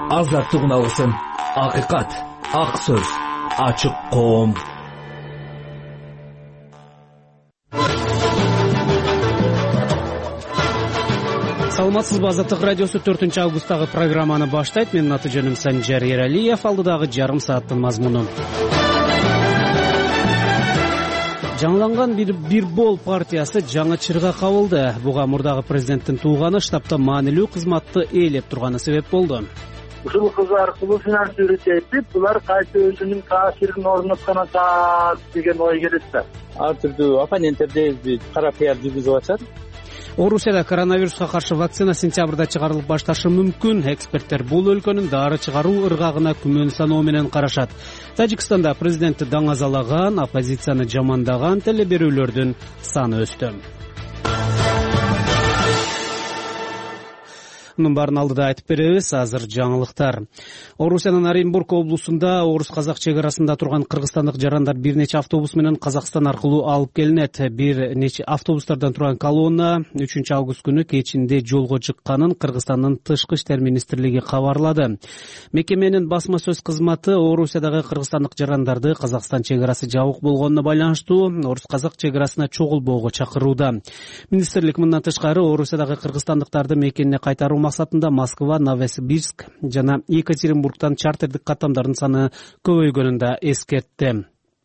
азаттык алсын, акыйкат, ак сөз, ачык коом. Саламатсызбы, Азаттык радиосу 4 августтагы программаны баштайт. Менин аты жөнүм Санжар Ералиев. Алдыдагы жарым сааттын мазмуну. Жаңыланган Бирбол партиясы жаңы чырга кабылды. Буга мурдагы президенттин тууганы штабта маанилүү кызматты ээлеп турганы себеп болду. Ушул кыз аркылуу финансируйт этип, булар кайсы өзүнүн таасирин орноткон атат деген ой келет да. Ар түрдүү оппоненттерди кара пиар жүргүзүп атышат. Орусияда коронавируска каршы вакцина сентябрда чыгарылып башташы мүмкүн. Эксперттер бул өлкөнүн дары чыгаруу ыргагына күмөн саноо менен карашат. Тажикстанда президентти даңазалаган, оппозицияны жамандаган телеберүүлөрдүн саны өстү. Мунун баарын алдыда айтып беребиз. Азыр жаңылыктар. Орусиянын Оренбург облусунда орус-казак чек арасында турган кыргызстандык жарандар бир нече автобус менен Казакстан аркылуу алып келинет. Бир нече автобустардан турган колонна 3 август күнү кечинде жолго чыкканын Кыргызстандын тышкы иштер министрлиги кабарлады. Мекеменин басма сөз кызматы Орусиядагы кыргызстандык жарандарды Казакстан чек арасы жабык болгонуна байланыштуу орус-казак чек арасына чогулбоого чакырууда. Министрлик мындан тышкары Орусиядагы кыргызстандыктарды мекенине кайтаруу максатында Москва, Новосибирск жана Екатеринбургтан чартердик каттамдардын саны көбөйгөнүн да эскертти.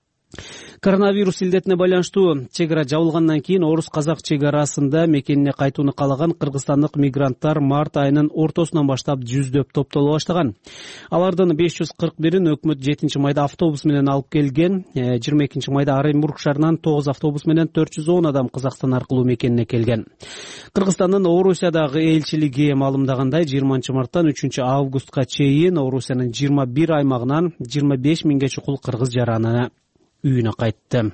Коронавирус илдетине байланыштуу чек ара жабылгандан кийин орус-казак чек арасында мекенине кайтууну каалаган кыргызстандык мигранттар март айынын ортосунан баштап жүздөп топтоло баштаган. Алардын 541-ин өкмөт 7 майда автобус менен алып келген. 22 майда Оренбург шаарынан 9 автобус менен 410 адам Казакстан аркылуу мекенине келген. Кыргызстандын Орусиядагы элчилиги маалымдагандай 20 марттан 3 августка чейин Орусиянын 21 аймагынан 25 миңге чукул кыргыз жараны үйүнө кайтты.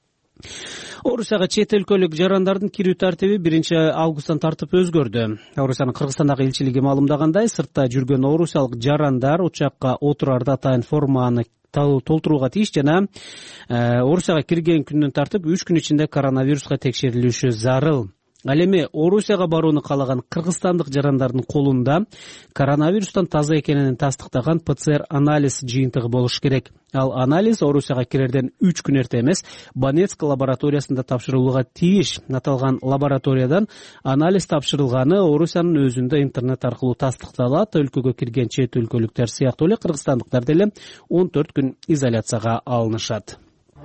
Орусияга чет өлкөлүк жарандардын кирүү тартиби 1 августтан тартып өзгөрдү. Орусиянын Кыргызстандагы элчилиги маалымдагандай, сыртта жүргөн орусиялык жарандар учакка отурарда атайын форманы толтурууга тийиш жана Орусияга кирген күндөн тартып 3 күн ичинде коронавируска текшерилиши зарыл. Ал эми Орусияга барууну каалаган кыргызстандык жарандардын колунда коронавирустан таза экенин тастыктаган ПЦР анализ жыйынтыгы болуш керек. Ал анализ Орусияга кирерден 3 күн эрте эмес, Банецк лабораториясында тапшырылууга тийиш. Аталган лабораториядан анализ тапшырылганы Орусиянын өзүндө интернет аркылуу тастыкталат. Өлкөгө кирген чет өлкөлүктөр сыяктуу эле кыргызстандыктар деле 14 күн изоляцияга алынышат.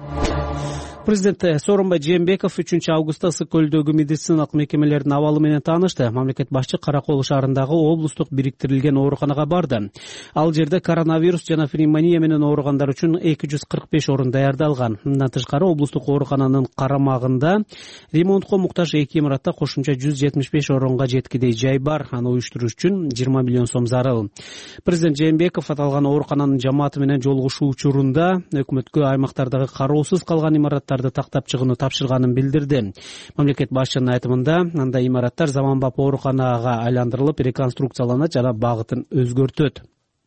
Президент Сооронбай Жээнбеков 3 августта Ысык көлдөгү медициналык мекемелердин абалы менен таанышты. Мамлекет башчы Каракол шаарындагы облустук бириктирилген ооруканага барды. Ал жерде коронавирус жана пневмония менен ооругандар үчүн 245 орун даярдалган. Мындан тышкары облустук оорукананын карамагында ремонтко муктаж 2 имаратта кошумча 175 орунга жеткидей жай бар. Аны уюштуруу үчүн 20 миллион сом зарыл. Президент Жээнбеков аталган оорукананын жамааты менен жолугушуу учурунда өкмөткө аймактардагы кароосуз калган имараттарды тактап чыгууну тапшырганын билдирди. Мамлекет башчынын айтымында, андай имараттар заманбап ооруканага айландырылып, реконструкцияланат жана багытын өзгөртөт.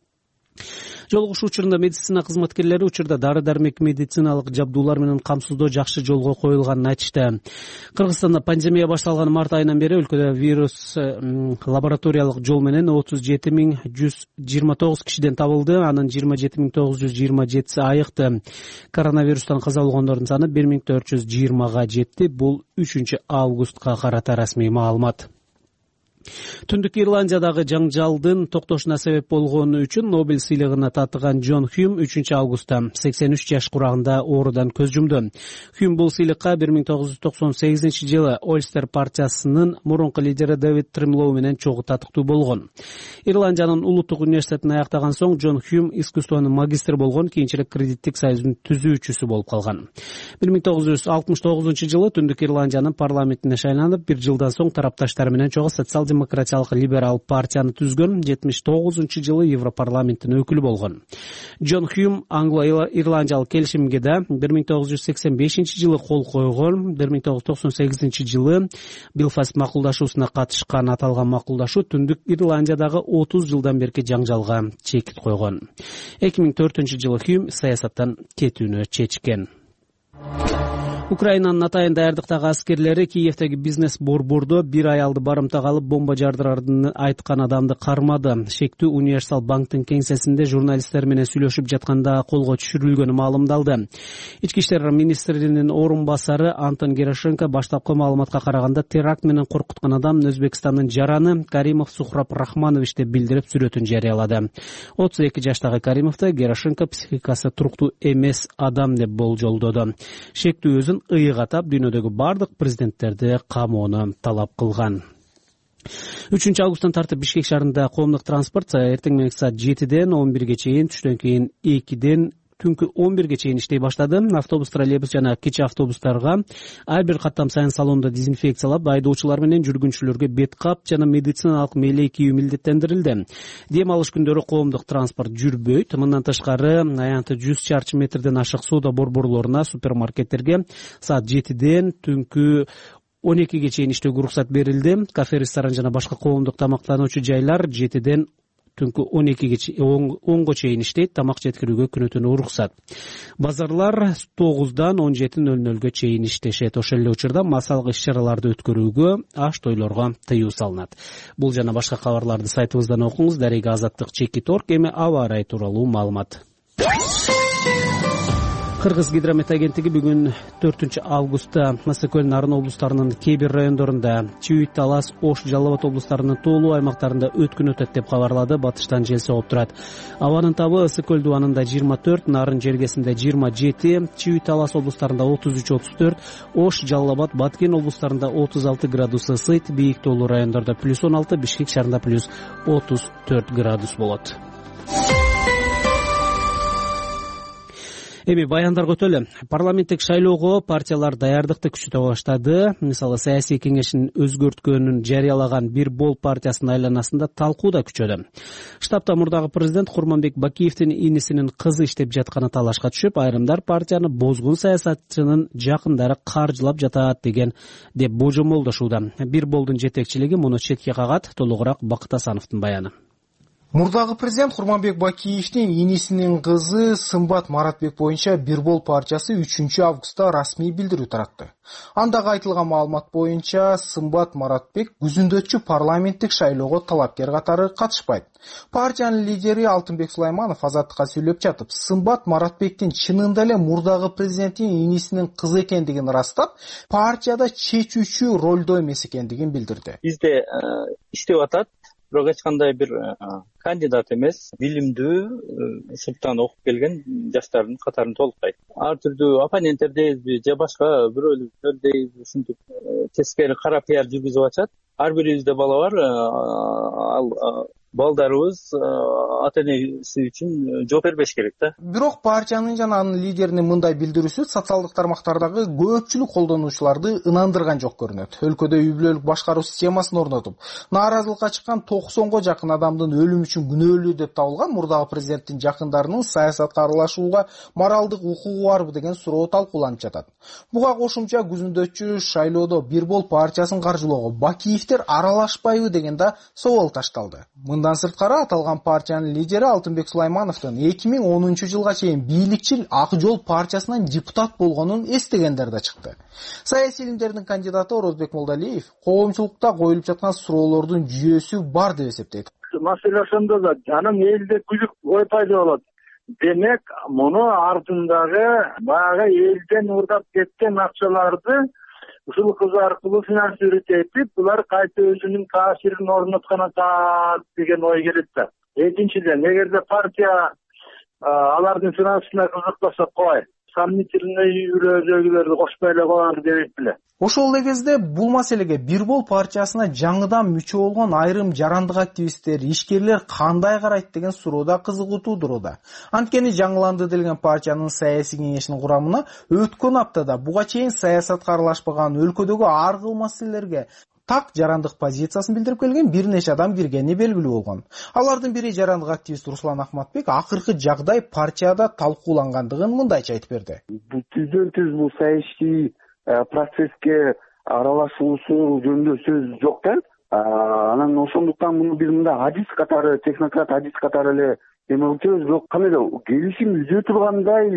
Жолугушуу учурунда медицина кызматкерлери учурда дары-дармек медициналык жабдуулар менен камсыздоо жакшы жолго коюлганын айтышты. Кыргызстанда пандемия башталган март айынан бери өлкөдө вирус лабораториялык жол менен 37.129 кишиден табылды, анын 27.927 айыкты. Коронавирустан каза болгондордун саны 1420га жетти. Бул 3 августка карата расмий маалымат. Түндүк Ирландиядагы жаңжалдын токтошуна себеп болгону үчүн Нобель сыйлыгына татыган Джон Хьюм 3 августта 83 жаш курагында оорудан көз жумду. Хьюм бул сыйлыкка 1998 Ольстер партиясынын мурунку лидери Дэвид Тремлоу менен чогуу татыктуу болгон. Ирландиянын улуттук университетин аяктаган соң Джон Хьюм искусствонун магистри болгон, кийинчерээк кредиттик союздун түзүүчүсү болуп калган. 1969 Түндүк Ирландиянын парламентине шайланып, 1 жылдан соң тарапташтары менен чогуу социал-демократиялык либерал партияны түзгөн, 79 Европарламенттин өкүлү болгон. Джон Хьюм Англо-Ирландиялык келишимге да 1985 кол койгон. 1998 Белфаст макулдашуусуна катышкан. Аталган макулдашуу Түндүк Ирландиядагы 30 жылдан берки жаңжалга чекит койгон. 2004 Хьюм саясаттан кетүүнү чечкен. Украинанын атайын даярдыктагы аскерлери Киевдеги бизнес борбордо бир аялды барымтага алып бомба жардырарын айткан адамды кармады. Шектүү Универсал банктын кеңсесинде журналисттер менен сүйлөшүп жатканда колго түшүрүлгөнү маалымдалды. Ички иштер министринин орун басары Антон Герошенко баштапкы маалыматка караганда теракт менен коркуткан адам Өзбекстандын жараны Каримов Сухраб Рахманович деп билдирип сүрөтүн жарыялады. 32 жаштагы Каримовду Герошенко психикасы туруктуу эмес адам деп болжолдоду. Шектүү өзүн ыйык атап, дүйнөдөгү бардык президенттерди камоону талап кылган. 3 августтан тартып Бишкек шаарында коомдук транспорт эртең мененки саат 7ден 11ге чейин, түштөн кийин 2ден түнкү 11ге чейин иштей баштады. Автобус, троллейбус жана кичи автобустарга ар бир каттам сайын салонду дезинфекциялап, айдоочулар менен жүргүнчүлөргө бет кап жана медициналык мээлей кийүү милдеттендирилди. Дем алыш күндөрү коомдук транспорт жүрбөйт. Мындан тышкары аянты 100 чарчы метрден ашык соода борборлоруна, супермаркеттерге саат 7ден түнкү 12ге чейин иштөөгө уруксат берилди. Кафе, ресторан жана башка коомдук тамактануучу жайлар 7ден түнкү 10га чейин иштейт. Тамак жеткирүүгө күнү-түнү уруксат. Базарлар 9дан 17:00га чейин иштешет. Ошол эле учурда массалык иш-чараларды өткөрүүгө, аш-тойлорго тыюу салынат. Бул жана башка кабарларды сайтыбыздан окуңуз. Дарега Азаттык ЧК.орг. Эми аба ырайы тууралуу маалымат. Кыргыз гидромет агенттиги бүгүн 4 августта Ысык-Көл, Нарын облустарынын кээ бир райондорунда, Чүйүт, Талас, Ош, Жалал Абад облустарынын тоолуу аймактарында өткүн өтөт деп кабарлады. Батыштан жел соғып турат. Абанын табы Ысык-Көл дубанында 24, Нарын жергесинде 27, Чүйүт, Талас облустарында 33-34, Ош, Жалал Абад, Баткен облустарында 36 градус ысыйт. Бийик тоолуу райондордо +16, Бишкек шаарында +34 градус болот. Эми баяндарга өтөлү. Парламенттик шайлоого партиялар даярдыкты күчөтө баштады. Мисалы, саясий кеңештин өзгөрткөнүн жарыялаган Бир бол партиясынын айланасында талкуу да күчөдү. Штабта мурдагы президент Курманбек Бакиевдин инисинин кызы иштеп жатканы талашка түшүп, айрымдар партияны бозгун саясатчынын жакындары каржылап жатат деп божомолдошууда. Бир болдун жетекчилиги муну четке кагат. Толугураак Бакыт Асановдун баяны. Мурдагы президент Курманбек Бакиевдин инисинин кызы Сымбат Маратбек боюнча Бир бол партиясы 3 августта расмий билдирүү таратты. Андагы айтылган маалымат боюнча Сымбат Маратбек күзүндөчү парламенттик шайлоого талапкер катары катышпайт. Партиянын лидери Алтынбек Сулайманов Азаттыкка сүйлөп жатып, Сымбат Маратбектин чынында эле мурдагы президенттин инисинин кызы экендигин ырастап, партияда чечүүчү ролдо эмес экендигин билдирди. Бизде иштеп атат. Бирок эч кандай бир кандидат эмес, билимдүү, сырттан окуп келген жаштардын катарын толуктайт. Ар түрдүү оппоненттер дейбизби же башка бирөөлөр дейбизби, ушинтип тескери кара пиар жүргүзүп атышат. Ар бирибизде бала бар, ал балдарыбыз ата-энеси үчүн жооп бербеш керек да. Бирок партиянын жана анын лидеринин мындай билдирүүсү социалдык тармактардагы көпчүлүк колдонуучуларды ынандырган жок көрүнөт. Өлкөдө үй бүлөлүк башкаруу системасын орнотуп, нааразылыкка чыккан 90го жакын адамдын өлүмү үчүн күнөөлүү деп табылган мурдагы президенттин жакындарынын саясатка аралашууга моралдык укугу барбы деген суроо талкууланып жатат. Буга кошумча күзүндөчү шайлоодо Бир бол партиясын каржылоого Бакиевдер аралашпайбы деген да собол ташталды. Мындан сырткары аталган партиянын лидери Алтынбек Сулаймановдун 2010 чейин бийликчил Ак жол партиясынан депутат болгонун эстегендер да чыкты. Саясий илимдердин кандидаты Орозбек Молдалиев коомчулукта коюлуп жаткан суроолордун жүйөсү бар деп эсептейт. Маселе ошондо да анан элде күзүк ой пайда болот. Демек, муну артындагы баягы элден урдап кеткен акчаларды ушул кыз аркылуу финансировать этип, булар кайта өзүнүн таасирин орноткон атат деген ой келет да. Экинчиден, эгерде партия алардын финансына кызыкпаса кой, сомнительный өзөгүлөрдү кошпой эле коелу деп беле. Ошол эле кезде бул маселеге Бир бол партиясына жаңыдан мүчө болгон айрым жарандык активисттер, ишкерлер кандай карайт деген суроо да кызыгуу туудурууда. Анткени жаңыланды делген партиянын саясий кеңешинин курамына өткөн аптада буга чейин саясатка аралашпаган өлкөдөгү ар кыл маселелерге так жарандык позициясын билдирип келген бир нече адам киргени белгилүү болгон. Алардын бири жарандык активист Руслан Ахматбек акыркы жагдай партияда талкуулангандыгын мындайча айтып берди. Түздөн-түз бул саясий процесске аралашуусу жөнүндө сөз жок да. Анан ошондуктан муну бир мындай адис катары, технократ адис катары эле эме кылчубуз, бирок кандай эле келишим үзө тургандай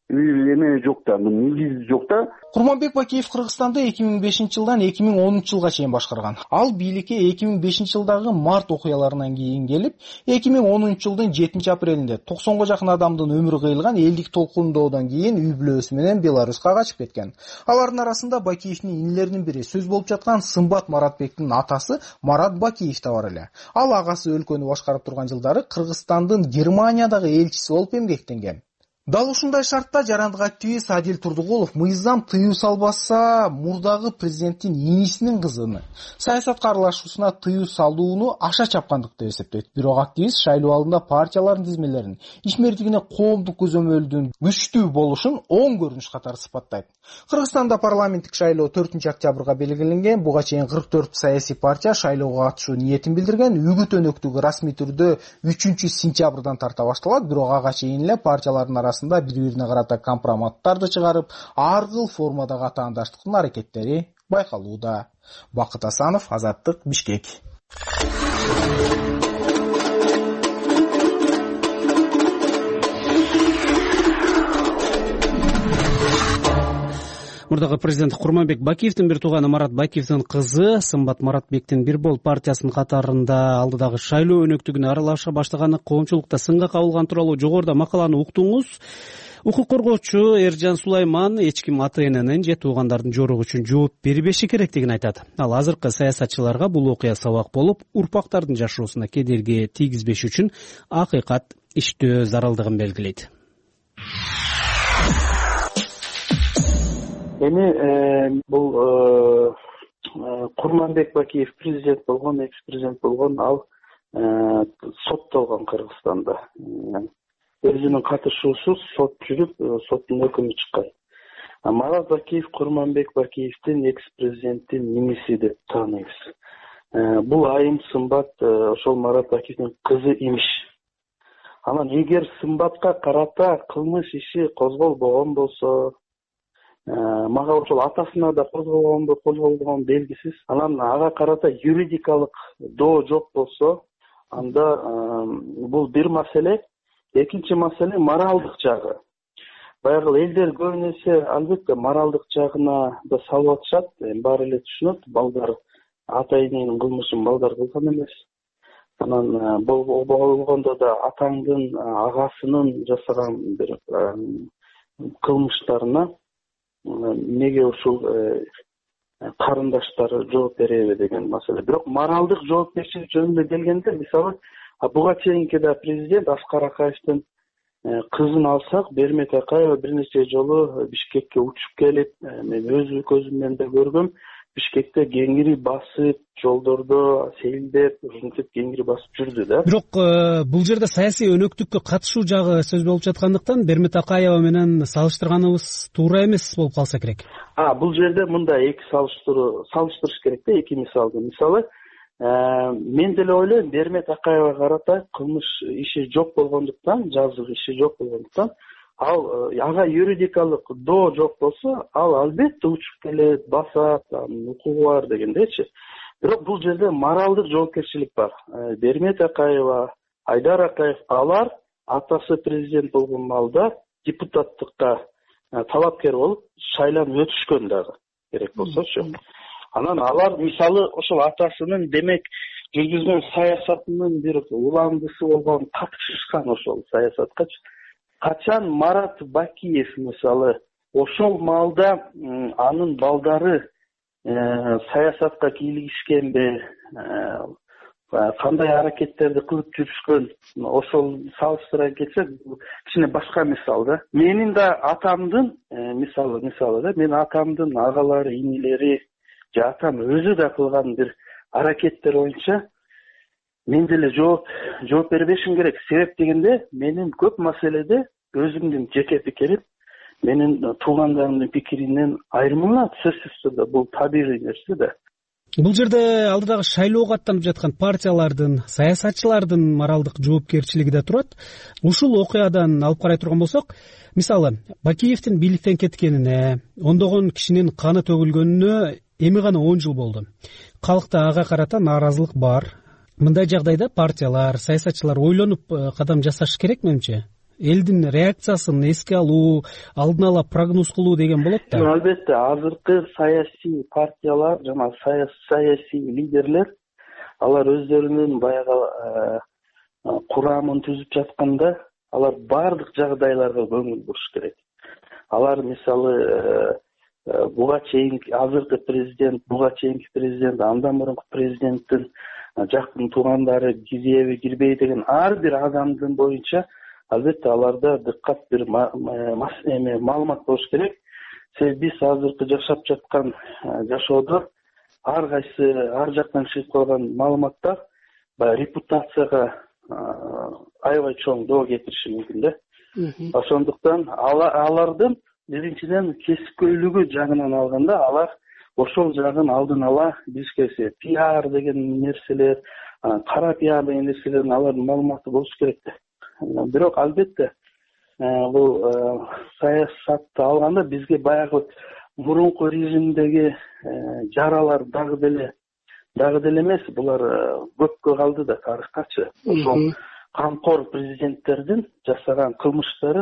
эме жок да, негиз жок да. Курманбек Бакиев Кыргызстанды 2005-жылдан 2010-жылга чейин башкарган. Ал бийликке 2005-жылдагы март окуяларынан кийин келип, 2010-жылдын 7-апрелинде 90го жакын адамдын өмүрү кыйылган элдик толкундоодон кийин үй-бүлөсү менен Беларуска качып кеткен. Алардын арасында Бакиевдин инилеринин бири сөз болуп жаткан Сымбат Маратбектин атасы Марат Бакиев да бар эле. Ал агасы өлкөнү башкарып турган жылдары Кыргызстандын Германиядагы элчиси болуп эмгектенген. Дал ушундай шартта жарандык активист Адил Турдугулов мыйзам тыюу салбаса мурдагы президенттин инисинин кызыны саясатка аралашуусуна тыюу салууну аша чапкандык деп эсептейт. Бирок активист шайлоо алдында партиялардын тизмелерин ишмердигине коомдук көзөмөлдүн күчтүү болушун оң көрүнүш катары сыпаттайт. Кыргызстанда парламенттик шайлоо 4-октябрга белгиленген. Буга чейин 44 саясий партия шайлоого катышуу ниетин билдирген. Үгүт өнөктүгү расмий түрдө 3-сентябрдан тарта башталат. Бирок ага чейин эле партиялардын арасында бири-бирине карата компроматтарды чыгарып, ар кыл формадагы атаандаштыктын аракеттери байкалууда. Бакыт Асанов, Азаттык, Бишкек. Мурдагы президент Курманбек Бакиевдин бир тууганы Марат Бакиевдин кызы Сымбат Маратбектин Бир Бол партиясынын катарында алдыдагы шайлоо өнөктүгүнө аралаша баштаганы коомчулукта сынга кабылган тууралуу жогоруда макаланы уктуңуз. Укук коргоочу Эржан Сулайман эч ким ата-эненин же туугандардын жоругу үчүн жооп бербеши керектигин айтат. Ал азыркы саясатчыларга бул окуя сабак болуп, урпактардын жашоосуна кедерги тийгизбеш үчүн акыйкат иштөө зарылдыгын белгилейт. Эми бул Курманбек Бакиев президент болгон, экс-президент болгон, ал соттолгон Кыргызстанда. Өзүнүн катышуусуз сот жүрүп, соттун өкүмү чыккан. Марат Бакиев Курманбек Бакиевдин экс-президенттин иниси деп тааныйбыз. Бул айым Сымбат ошол Марат Бакиевдин кызы имиш. Анан эгер Сымбатка карата кылмыш иши козголбогон болсо, мага ошол атасына да козголгон белгисиз. Анан ага карата юридикалык доо жок болсо, анда бул бир маселе. Экинчи маселе моралдык жагы. Баягы элдер көбүн эсе албетте моралдык жагына да салып атышат. Баары эле түшүнөт, балдар ата-эненин кылмышын балдар кылган эмес. Анан болгондо да атаңдын, агасынын жасаган бир кылмыштарына неге ушул карындаштары жооп береби деген маселе. Бирок моралдык жоопкерчилик жөнүндө келгенде, мисалы, буга чейинки да президент Аскар Акаевдин кызын алсак, Бермет Акаева бир нече жолу Бишкекке учуп келип, мен өз көзүм менен да көргөм. Бишкекте кеңири басып, жолдордо сейилдеп, ушинтип кеңири басып жүрдү да. Бирок бул жерде саясий өнөктүккө катышуу жагы сөз болуп жаткандыктан Бермет Акаева менен салыштырганыбыз туура эмес болуп калса керек. Бул жерде мындай эки салыштырыш керек да, эки мисалды. Мисалы, мен деле ойлойм, Бермет Акаева карата кылмыш иши жок болгондуктан, жазык иши жок болгондуктан, ал ага юридикалык доо жок болсо, ал албетте учуп келет, басат, укугу бар дегендейчи. Бирок бул жерде моралдык жоопкерчилик бар. Бермет Акаева, Айдар Акаев, алар атасы президент болгон маалда депутаттыкка талапкер болуп шайланып өтүшкөн дагы керек болсочу. Анан алар мисалы ошол атасынын демек жүргүзгөн саясатынын бир уландысы болгон, катышышкан ошол саясаткачы. Качан Марат Бакиев мисалы ошол маалда анын балдары саясатка кийлигишкенби, кандай аракеттерди кылып жүрүшкөн, ошол салыштыра келсек, кичине башка мисал да. Менин да атамдын мисалы да, мен атамдын агалары, инилери же атам өзү да кылган бир аракеттер боюнча мен деле жооп бербешим керек. Себеп дегенде, менин көп маселеде өзүмдүн жеке пикирим, менин туугандарымдын пикиринен айырмаланат. Сөзсүз түрдө бул табигый нерсе да. Бул жерде алдыдагы шайлоого аттанып жаткан партиялардын, саясатчылардын моралдык жоопкерчилиги да турат. Ушул окуядан алып карай турган болсок, мисалы, Бакиевдин бийликтен кеткенине, ондогон кишинин каны төгүлгөнүнө эми гана 10 жыл болду. Калкта ага карата нааразылык бар. Мындай жагдайда партиялар, саясатчылар ойлонуп кадам жасаш керек менимче. элдин реакциясын эске алуу, алдын ала прогноз кылуу деген болот да. Албетте азыркы саясий партиялар жана саясий лидерлер алар өздөрүнүн баягы курамын түзүп жатканда алар баардык жагдайларга көңүл буруш керек. Алар мисалы буга чейинки азыркы президент, буга чейинки президент, андан мурунку президенттин жакын туугандары кирбейби, кирбей деген ар бир адамдын боюнча албетте аларда дыккат бир маалымат болуш керек. Себеби биз азыркы жашап жаткан жашоодо ар кайсы ар жактан чыгып калган маалыматтар баягы репутацияга аябай чоң доо кетириши мүмкүн да. Ошондуктан алардын биринчиден кесипкөйлүгү жагынан алганда алар ошол жагын алдын ала билишкеси, пиар деген нерселер, кара пиар деген нерселердин алардын маалыматы болуш керек да. Бирок албетте бул саясатты алганда бизге баягы мурунку режимдеги жаралар дагы деле эмес, булар көпкө калды да тарыхтачы. Ошол камкор президенттердин жасаган кылмыштары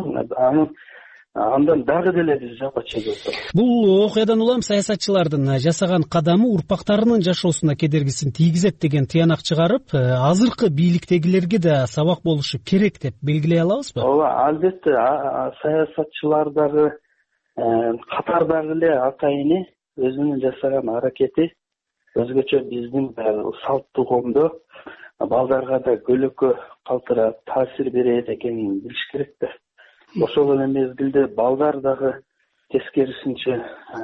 андан дагы деле биз жапа чегип атабыз. Бул окуядан улам саясатчылардын жасаган кадамы урпактарынын жашоосуна кедергисин тийгизет деген тыянак чыгарып, азыркы бийликтегилерге да сабак болушу керек деп белгилей алабызбы? Ооба, албетте саясатчылар дагы катардагы эле атайыны өзүнүн жасаган аракети өзгөчө биздин салттуу коомдо балдарга да көлөкө калтыра таасир берет экенин билиш керек да. Ошол эле мезгилде балдар дагы тескерисинче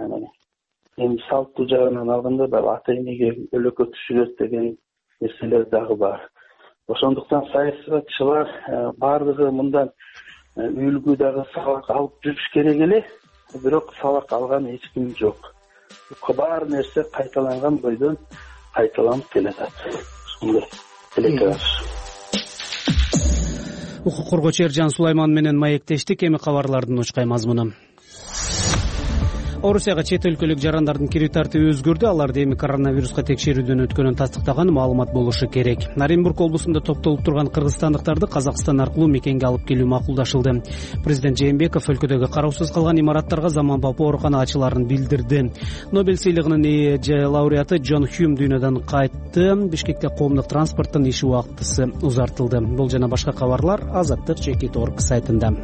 эми салттуу жагынан алганда ата энеге көлөкө түшүрөт деген нерселер дагы бар. Ошондуктан саясатчылар баардыгы мындан үлгү дагы сабак алып жүрүш керек эле, бирок сабак алган эч ким жок. Баар нерсе кайталанган бойдон кайталанып келатат. Ошондой тилекке каршы. Укук коргоочу Эржан Сулайман менен маектештик. Эми кабарлардын учкай мазмуну. Орусияга чет өлкөлүк жарандардын кирип тартиби өзгөрдү. Аларды эми коронавируска текшерүүдөн өткөнүн тастыктаган маалымат болушу керек. Оренбург облусунда топтолуп турган кыргызстандыктарды Казакстан аркылуу мекенге алып келүү макулдашылды. Президент Жээнбеков өлкөдөгү кароосуз калган имараттарга заманбап оорукана ачыларын билдирди. Нобель сыйлыгынын ээси лауреаты Джон Хьюм дүйнөдөн кайтты. Бишкекте коомдук транспорттун иш убактысы узартылды. Бул жана башка кабарлар Азаттык.org сайтында.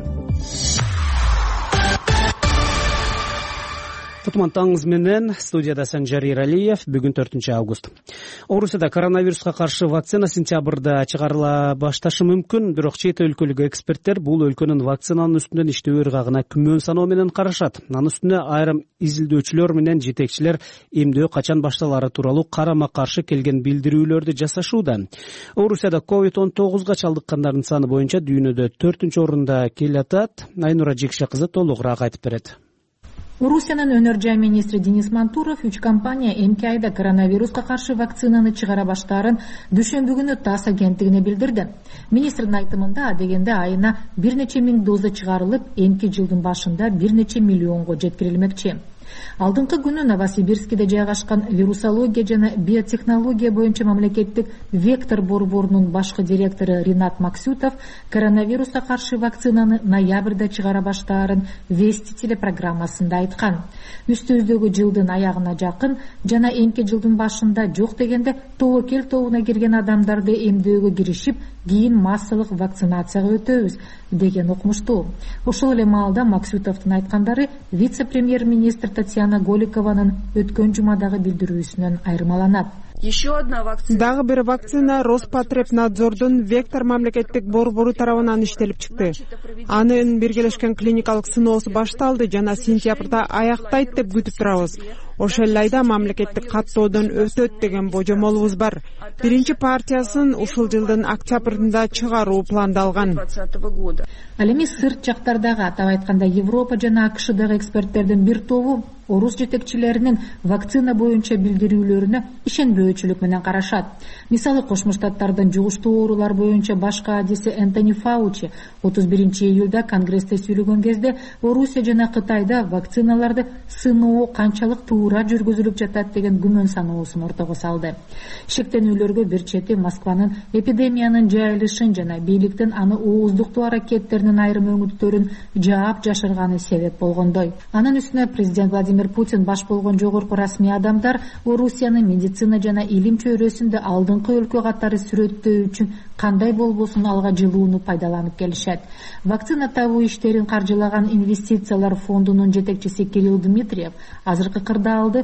Кутман таңыз менен студияда Санжар Иралиев. Бүгүн 4 август. Орусияда коронавируска каршы вакцина сентябрда чыгарыла башташы мүмкүн, бирок чет өлкөлүк эксперттер бул өлкөнүн вакцинанын үстүнөн иштөө ыргагына күмөн саноо менен карашат. Анын үстүнө айрым изилдөөчүлөр менен жетекчилер эмдөө качан башталары тууралуу карама каршы келген билдирүүлөрдү жасашууда. Орусияда COVID-19 чалдыккандардын саны боюнча дүйнөдө 4-орунда келатат. Айнура Жекше кызы толугураак айтып берет. Орусиянын өнөр жай министри Денис Мантуров 3 компания эмки айда коронавируска каршы вакцинаны чыгара баштаарын дүйшөмбү күнү ТАСС агенттигине билдирди. Министрдин айтымында адегенде айына бир нече миң доза чыгарылып, эмки жылдын башында бир нече миллионго жеткирилмекчи. Алдыңкы күнү Новосибирскиде жайгашкан вирусология жана биотехнология боюнча мамлекеттик вектор борборунун башкы директору Ринат Максютов коронавируска каршы вакцинаны ноябрда чыгара баштаарын Вести телепрограммасында айткан. Үстүбүздөгү жылдын аягына жакын жана эмки жылдын башында жок дегенде тобокел тобуна кирген адамдарды эмдөөгө киришип, кийин массалык вакцинацияга өтөбүз деген укмуштуу. Ошол эле маалда Максютовдун айткандары вице-премьер-министр Татьяна Голикованын өткөн жумадагы билдирүүсүнөн айырмаланат. Дагы бир вакцина Роспотребнадзордун вектор мамлекеттик борбору тарабынан иштелип чыкты. Анын биргелешкен клиникалык сыноосу башталды жана сентябрда аяктайт деп күтүп турабыз. Ошол эле айда мамлекеттик каттоодон өтөт деген божомолубуз бар. Биринчи партиясын ушул жылдын октябрында чыгаруу пландалган. Ал эми сырт жактардагы, атап айтканда Европа жана АКШдагы эксперттердин бир тобу орус жетекчилеринин вакцина боюнча билдирүүлөрүнө ишенбөөчүлүк менен карашат. Мисалы Кошмо Штаттардын жугуштуу оорулар боюнча башкы адиси Энтони Фаучи 31-июлда Конгрессте сүйлөгөн кезде Орусия жана Кытайда вакциналарды сыноо канчалык туура жүргүзүлүп жатат деген күмөн саноосун ортого салды. Шектенүүлөргө бир чети Москванын эпидемиянын жайылышын жана бийликтин аны ооздуктоо аракеттеринин айрым өңүттөрүн жаап жашырганы себеп болгондой. Анын үстүнө президент Владимир Путин баш болгон жогорку расмий адамдар Орусиянын медицина жана илим чөйрөсүндө алдыңкы өлкө катары сүрөттөө үчүн кандай болбосун алга жылууну пайдаланып келишет. Вакцина табуу иштерин каржылаган инвестициялар фондунун жетекчиси Кирилл Дмитриев азыркы кырдаалды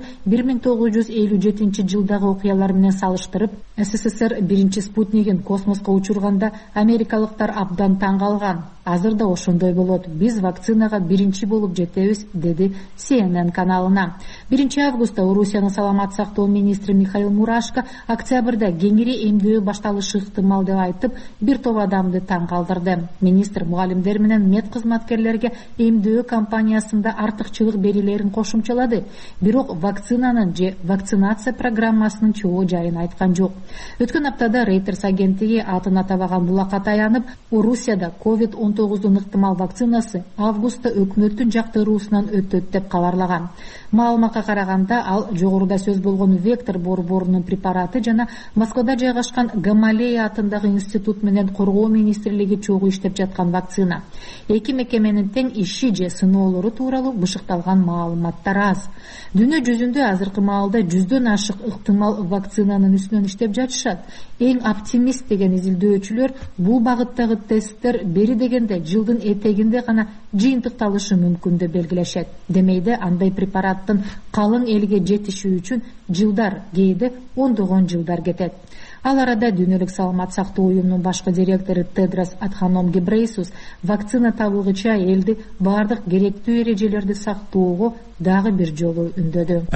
1957-жылдагы окуялар менен салыштырып, СССР биринчи спутнигин космоско учурганда америкалыктар абдан таң калган. Азыр да ошондой болот. Биз вакцинага биринчи болуп жетебиз, деди CNN каналына. 1-августта Орусиянын саламат сактоо министри Михаил Мурашко октябрда кеңири эмдөө башталышы ыктымал деп айтып, бир топ адамды таң калтырды. Министр мугалимдер менен мед кызматкерлерге эмдөө кампаниясында артыкчылык берилерин кошумчалады. Бирок вакцинанын же вакцинация программасынын чоо жайын айткан жок. Өткөн аптада Reuters агенттиги атын атабаган булакка таянып, Орусияда COVID-19 ыктымал вакцинасы августта өкмөттүн жактыруусунан өтөт деп кабарлаган. Маалыматка караганда, ал жогоруда сөз болгон Вектор борборунун препараты жана Москвада жайгашкан Гамалея атындагы институт менен Коргоо министрлиги чогуу иштеп жаткан вакцина. Эки мекеменин тең иши же сыноолору тууралуу бышыкталган маалыматтар аз. Дүйнө жүзүндө азыркы маалда 100дөн ашык ыктымал вакцинанын үстүнөн иштеп жатышат. Эң оптимист деген изилдөөчүлөр бул багыттагы тесттер бери дегенде жылдын этегинде гана жыйынтыкталышы мүмкүн деп белгилешет. Демейде андай препараттын калың элге жетиши үчүн жылдар, кээде ондогон жылдар кетет. Ал арада Дүйнөлүк саламат сактоо уюмунун башкы директору Тедрос Адханом Гебрейсус вакцина табылгыча элди бардык керектүү эрежелерди сактоого дагы бир жолу үндөдү.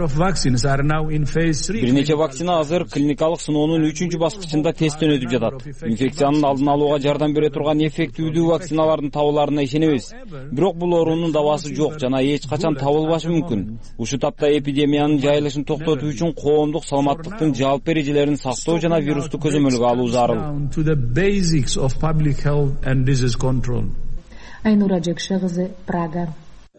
Бир нече вакцина азыр клиникалык сыноонун 3-баскычында тесттен өтүп жатат. Инфекциянын алдын алууга жардам бере турган эффективдүү вакциналардын табыларына ишенебиз. Бирок бул оорунун дабасы жок жана эч качан табылбашы мүмкүн. Ушул тапта эпидемиянын жайылышын токтотуу үчүн коомдук саламаттыктын жалпы эрежелерин сактоо жана вирусту көзөмөлгө алуу зарыл. Айнура Жекше кызы, Прага.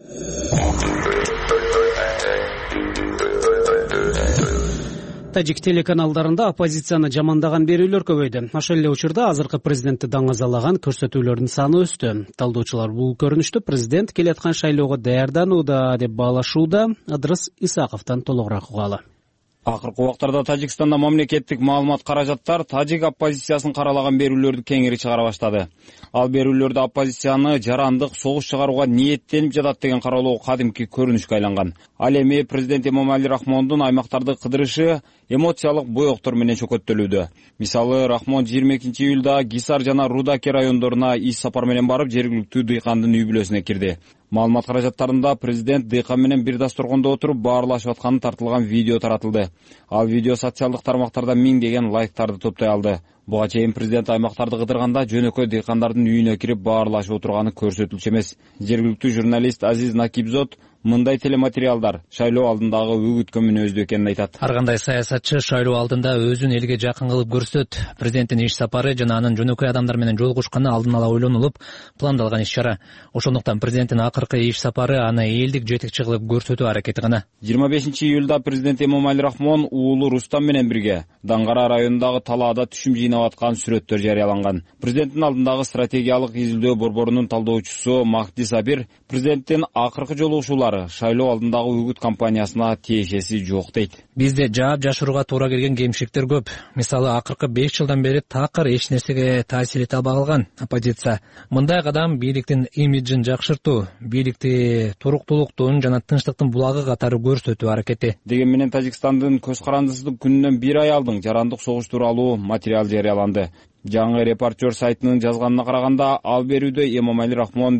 Тажик телеканалдарында оппозицияны жамандаган берүүлөр көбөйдү. Ошол эле учурда азыркы президентти даңазалаган көрсөтүүлөрдүн саны өстү. Талдоочулар бул көрүнүштү президент келаткан шайлоого даярданууда деп баалашууда. Ыдрыс Исаковдон толугураак угалы. Акыркы убактарда Тажикстанда мамлекеттик маалымат каражаттар тажик оппозициясын каралаган берүүлөрдү кеңири чыгара баштады. Ал берүүлөрдө оппозицияны жарандык согуш чыгарууга ниеттенип жатат деген кароолоо кадимки көрүнүшкө айланган. Ал эми президент Эмомали Рахмондун аймактарды кыдырышы эмоциялык боёктор менен чөкөттөлүүдө. Мисалы, Рахмон 22-июлда Гисар жана Рудаки райондоруна иш сапар менен барып, жергиликтүү дыйкандын үй бүлөсүнө кирди. Маалымат каражаттарында президент дыйкан менен бир дасторкондо отуруп баарлашып атканы тартылган видео таратылды. Ал видео социалдык тармактарда миңдеген лайктарды топтой алды. Буга чейин президент аймактарды кыдырганда жөнөкөй дыйкандардын үйүнө кирип баарлашып отурганы көрсөтүлчү эмес. Жергиликтүү журналист Азиз Накибзот мындай телематериалдар шайлоо алдындагы үгүткө мүнөздүү экенин айтат. Ар кандай саясатчы шайлоо алдында өзүн элге жакын кылып көрсөтөт. Президенттин иш сапары жана анын жөнөкөй адамдар менен жолугушканы алдын ала ойлонулуп, пландалган иш-чара. Ошондуктан президенттин акыркы иш сапары аны элдик жетекчи кылып көрсөтүү аракети гана. 25-июлда президент Эмомали Рахмон уулу Рустам менен бирге Даңгара районундагы талаада түшүм жыйнап аткан сүрөттөр жарыяланган. Президенттин алдындагы стратегиялык изилдөө борборунун талдоочусу Махди Сабир президенттин акыркы жолугушуулары шайлоо алдындагы үгүт кампаниясына тиешеси жок дейт. Бизде жаап жашырууга туура келген кемшиликтер көп. Мисалы, акыркы 5 жылдан бери такыр эч нерсеге таасир эте албай калган оппозиция. Мындай кадам бийликтин имиджин жакшыртуу, бийликти туруктуулуктун жана тынчтыктын булагы катары көрсөтүү аракети. Деген менен Тажикстандын көз карандысыздык күнүнөн 1 ай алдын жарандык согуш тууралуу материал жарыяланды. Жаңы репортер сайтынын жазганына караганда, ал берүүдө Эмомали Рахмон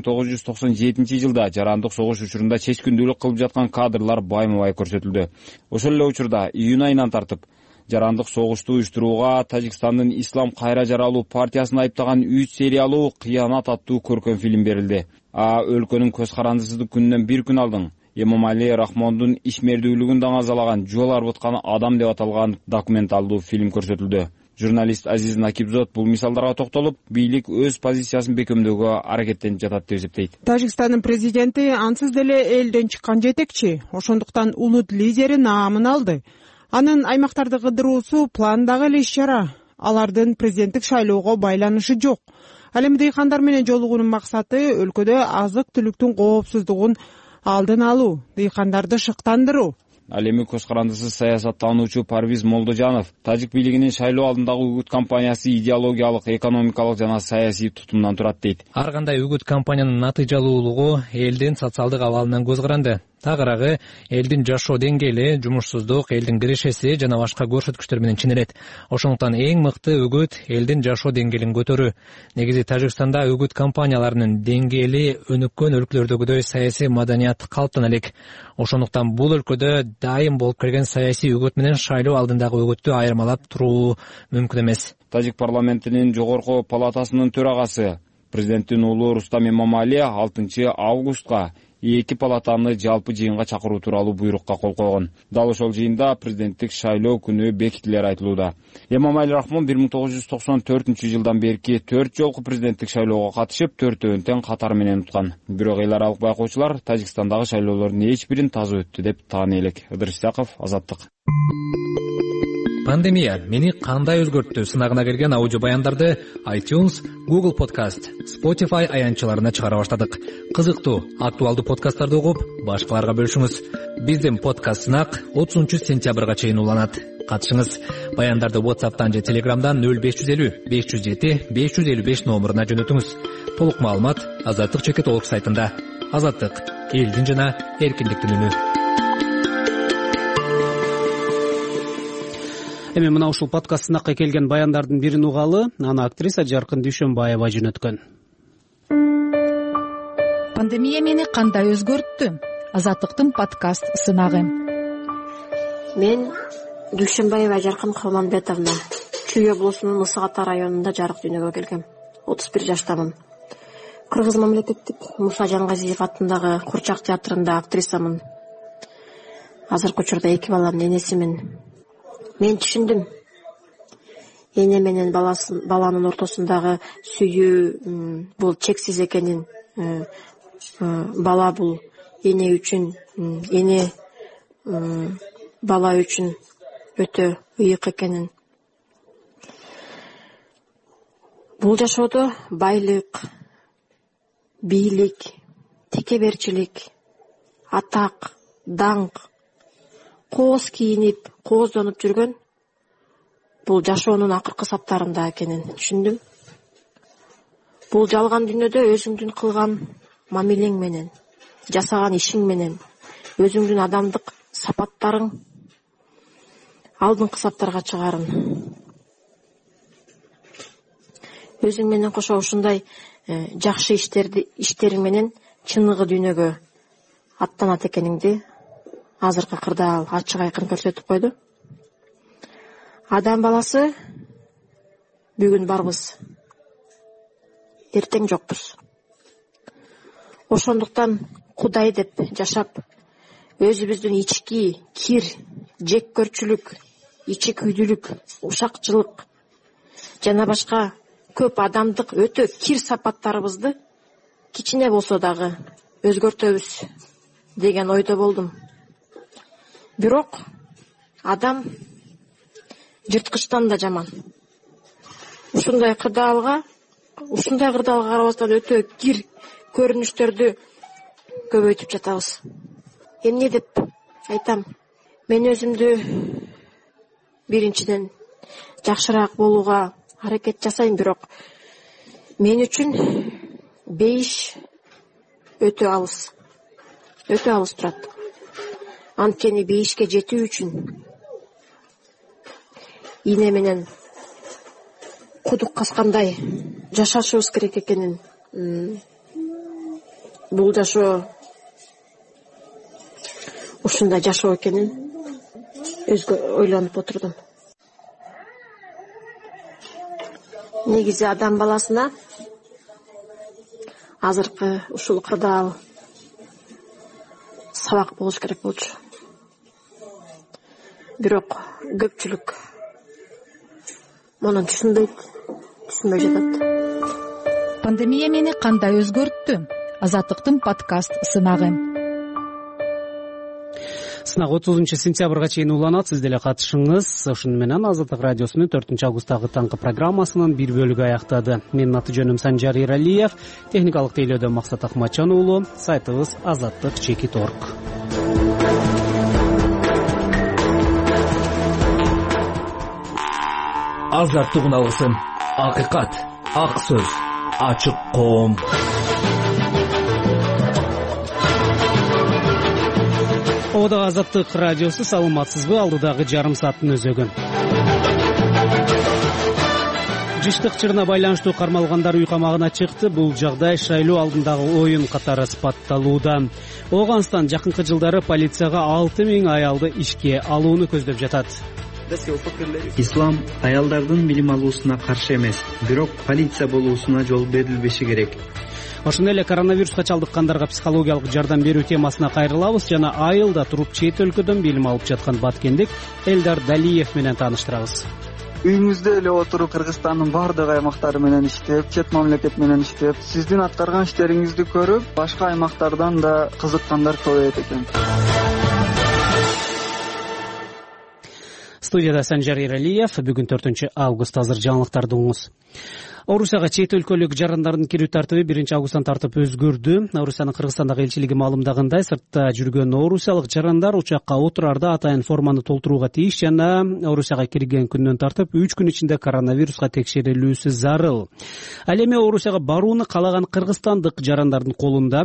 1997-жылда жарандык согуш учурунда чечкиндүүлүк кылып жаткан кадрлар байма-бай көрсөтүлдү. Ошол эле учурда июнь айынан тартып жарандык согушту уюштурууга Тажикстандын Ислам кайра жаралуу партиясын айыптаган 3 сериялуу Кыянат аттуу көркөм фильм берилди. Өлкөнүн көз карандысыздык күнүнөн 1 күн алдын Эмомали Рахмондун ишмердүүлүгүн даңазалаган жол арбыткан адам деп аталган документалдуу фильм көрсөтүлдү. Журналист Азиз Накибзод бул мисалдарга токтолуп, бийлик өз позициясын бекемдөөгө аракеттенип жатат деп эсептейт. Тажикстандын президенти ансыз деле элден чыккан жетекчи, ошондуктан улут лидери наамын алды. Анын аймактарды кыдыруусу пландагы эле иш-чара. Алардын президенттик шайлоого байланышы жок. Ал эми дыйкандар менен жолугуунун максаты өлкөдө азык-түлүктүн коопсуздугун алдын алуу, дыйкандарды шыктандыруу. Ал эми көз карандысыз саясаттануучу Парвиз Молдожанов тажик бийлигинин шайлоо алдындагы үгүт кампаниясы идеологиялык, экономикалык жана саясий тутумдан турат дейт. Ар кандай үгүт кампаниянын натыйжалуулугу элдин социалдык абалынан көз каранды. Тагыраагы элдин жашоо деңгээли, жумушсуздук, элдин кирешеси жана башка көрсөткүчтөр менен ченелет. Ошондуктан эң мыкты үгүт элдин жашоо деңгээлин көтөрүү. Негизи Тажикстанда үгүт кампанияларынын деңгээли өнүккөн өлкөлөрдөгүдөй саясий маданият калыптана элек. Ошондуктан бул өлкөдө дайым болуп келген саясий үгүт менен шайлоо алдындагы үгүттү айырмалап туруу мүмкүн эмес. Тажик парламентинин жогорку палатасынын төрагасы президенттин уулу Рустам Эмомали 6 августка 2 палатаны жалпы жыйынга чакыруу тууралуу буйрукка кол койгон. Дал ошол жыйында президенттик шайлоо күнү бекитилери айтылууда. Эмомали Рахмон 1994-жылдан берки 4 жолку президенттик шайлоого катышып, 4-өн тең катары менен уткан. Бирок эл аралык байкоочулар Тажикстандагы шайлоолордун эч бирин таза өттү деп тааны элек. Ыдырыс Исаков, Азаттык. Пандемия мени кандай өзгөрттү сынагына келген аудио баяндарды iTunes, Google Podcast, Spotify аянтчаларына чыгара баштадык. Кызыктуу, актуалдуу подкасттарды угуп, башкаларга бөлүшүңүз. Биздин подкаст сынак 30-сентябрга чейин уланат. Катышыңыз. Баяндарды WhatsApp'тан же Telegram'дан 0550 507 555 номуруна жөнөтүңүз. Толук маалымат Азаттык.org сайтында. Азаттык — элдин жана эркиндиктин үнү. Эми мына ушул подкаст сынакка келген баяндардын бирин угалы, аны актриса Жаркын Дүйшөнбаева жөнөткөн. Пандемия мени кандай өзгөрттү? Азаттыктын подкаст сынагы. Мен Дүйшөнбаева Жаркын Калманбетовна, Чүй облусунун Мысык Ата районунда жарык дүйнөгө келгем. 31 жаштамын. Кыргыз мамлекеттик Муса Жангазиев атындагы Курчак театрында актрисамын. Азыркы учурда 2 баланын энесимин. Мен түшүндүм. Эне менен баланын ортосундагы сүйүү бул чексиз экенин, бала бул эне үчүн, эне бала үчүн өтө ыйык экенин. Бул жашоодо байлык, бийлик, текеберчилик, атак, даңк, кооз кийинип, кооздонуп жүргөн бул жашоонун акыркы саптарында экенин түшүндүм. Бул жалган дүйнөдө өзүңдүн кылган мамилең менен, жасаган ишиң менен, өзүңдүн адамдык сапаттарың алдыңкы саптарга чыгарын. Өзүң менен кошо ушундай жакшы иштериң менен чыныгы дүйнөгө аттанат экениңди азыркы кырдаал ачык айкын көрсөтүп койду. Адам баласы бүгүн барбыз, эртең жокпуз. Ошондуктан Кудай деп жашап, өзүбүздүн ички кир, жек көрчүлүк, ичи күйдүлүк, ушакчылык жана башка көп адамдык өтө кир сапаттарыбызды кичине болсо дагы өзгөртөбүз деген ойдо болдум. Бирок адам жырткычтан да жаман. Ушундай кырдаалга карабастан өтө кир көрүнүштөрдү көбөйтүп жатабыз. Эмне деп айтам? Мен өзүмдү биринчиден жакшыраак болууга аракет жасайм, бирок мен үчүн бейиш өтө алыс турат. Анткени бейишке жетүү үчүн ийне менен кудук каскандай жашашыбыз керек экенин, бул жашоо ушундай жашоо экенин ойлонуп отурдум. Негизи адам баласына азыркы ушул кырдаал сабак болуш керек болчу. Бирок көпчүлүк муну түшүнбөй жатат. Пандемия мени кандай өзгөрттү? Азаттыктын подкаст сынагы. Сынак 30 сентябрга чейин уланат. Сиз деле катышыңыз. Ошону менен Азаттык радиосунун 4 августтагы таңкы программасынын бир бөлүгү аяктады. Менин аты жөнүм Санжар Иралиев, техникалык тейлөөдө Максат Акматжан уулу, сайтыбыз azattik.org. Азаттык уналгысын, акыйкат, ак сөз, ачык коом. Одо Азаттык радиосу, саламатсызбы? Алдыдагы жарым сааттын өзөгүн. Жыштык чырына байланыштуу кармалгандар үй камагына чыкты. Бул жагдай шайлоо алдындагы оюн катары сыпатталууда. Ооганстан жакынкы жылдары полицияга 6000 аялды ишке алууну көздөп жатат. Ислам аялдардын билим алуусуна каршы эмес, бирок полиция болуусуна жол берилбеши керек. Ошондой эле коронавируска чалдыккандарга психологиялык жардам берүү темасына кайрылабыз жана айылда туруп чет өлкөдөн билим алып жаткан баткендик Элдар Далиев менен тааныштырабыз. Үйүңүздө эле отуруп Кыргызстандын бардык аймактары менен иштеп, чет мамлекет менен иштеп, сиздин аткарган иштериңизди көрүп, башка аймактардан да кызыккандар көбөйөт экен. Студияда Санжар Иралиев. Бүгүн 4 август азыр жаңылыктарды угуңуз. Орусияга чет өлкөлүк жарандардын кирүү тартиби 1 августтан тартып өзгөрдү. Орусиянын Кыргызстандагы элчилиги маалымдагандай, сыртта жүргөн орусиялык жарандар учакка отурарда атайын форманы толтурууга тийиш жана Орусияга кирген күндөн тартып 3 күн ичинде коронавируска текшерилүүсү зарыл. Ал эми Орусияга барууну калаган кыргызстандык жарандардын колунда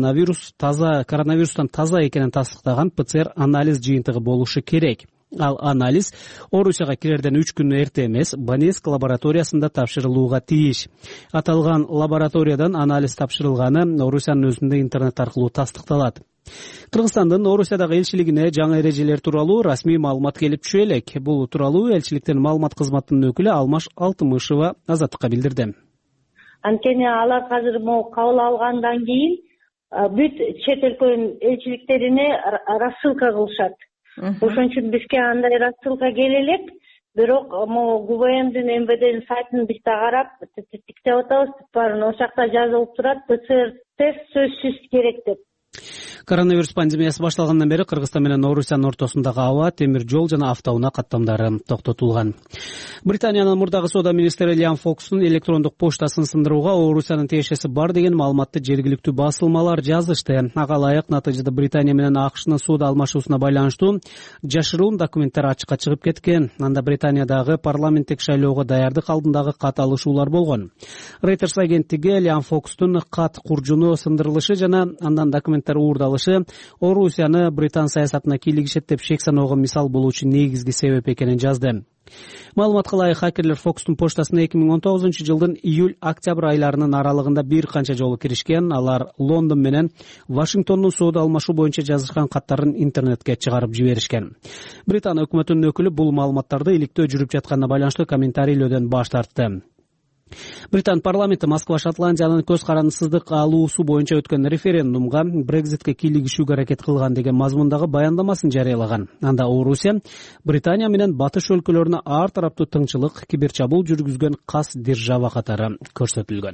коронавирустан таза экенин тастыктаган ПЦР анализ жыйынтыгы болушу керек. Ал анализ Орусияга кирерден 3 күн эрте эмес, Банеск лабораториясында тапшырылууга тийиш. Аталган лабораториядан анализ тапшырылганы Орусиянын өзүндө интернет аркылуу тастыкталат. Кыргызстандын Орусиядагы элчилигине жаңы эрежелер тууралуу расмий маалымат келип түшө элек. Бул тууралуу элчиликтин маалымат кызматынын өкүлү Алмаш Алтымышева Азаттыкка билдирди. Анткени алар азыр кабыл алгандан кийин бүт чет өлкөнүн элчиликтерине рассылка кылышат. Ошон үчүн бизге андай рассылка келе элек, бирок ГУВМдин МВДнин сайтын биз да карап, тиктеп атабыз, баарын ошол жакта жазылып турат, ПЦР тест сөзсүз керек деп. Коронавирус пандемиясы башталгандан бери Кыргызстан менен Орусиянын ортосундагы аба, темир жол жана автоунаа каттамдары токтотулган. Британиянын мурдагы соода министри Лиам Фокстун электрондук поштасын сындырууга Орусиянын тиешеси бар деген маалыматты жергиликтүү басылмалар жазышты. Ага ылайык натыйжада Британия менен АКШнын соода алмашуусуна байланыштуу жашыруун документтер ачыкка чыгып кеткен. Анда Британиядагы парламенттик шайлоого даярдык алдындагы кат алышуулар болгон. Reuters агенттиги Лиам Фокстун кат куржуну сындырылышы жана андан документтер уурдалышы Орусияны Британ саясатына кийлигишет деп шек саноого мисал болуучу негизги себеп экенин жазды. Маалыматка ылайык, хакерлер Фокстун поштасына 2019 жылдын июль-октябрь айларынын аралыгында бир канча жолу киришкен. Алар Лондон менен Вашингтондун соода алмашуу боюнча жазышкан каттарын интернетке чыгарып жиберишкен. Британ өкмөтүнүн өкүлү бул маалыматтарды иликтөө жүрүп жатканына байланыштуу комментарийлөөдөн баш тартты. Британ парламенти Москва-Шотландиянын көз карандысыздык алуусу боюнча өткөн референдумга Брекзитке кийлигишүүгө аракет кылган деген мазмундагы баяндамасын жарыялаган. Анда Орусия Британия менен батыш өлкөлөрүнө ар тараптуу тыңчылык, киберчабуул жүргүзгөн кас держава катары көрсөтүлгөн.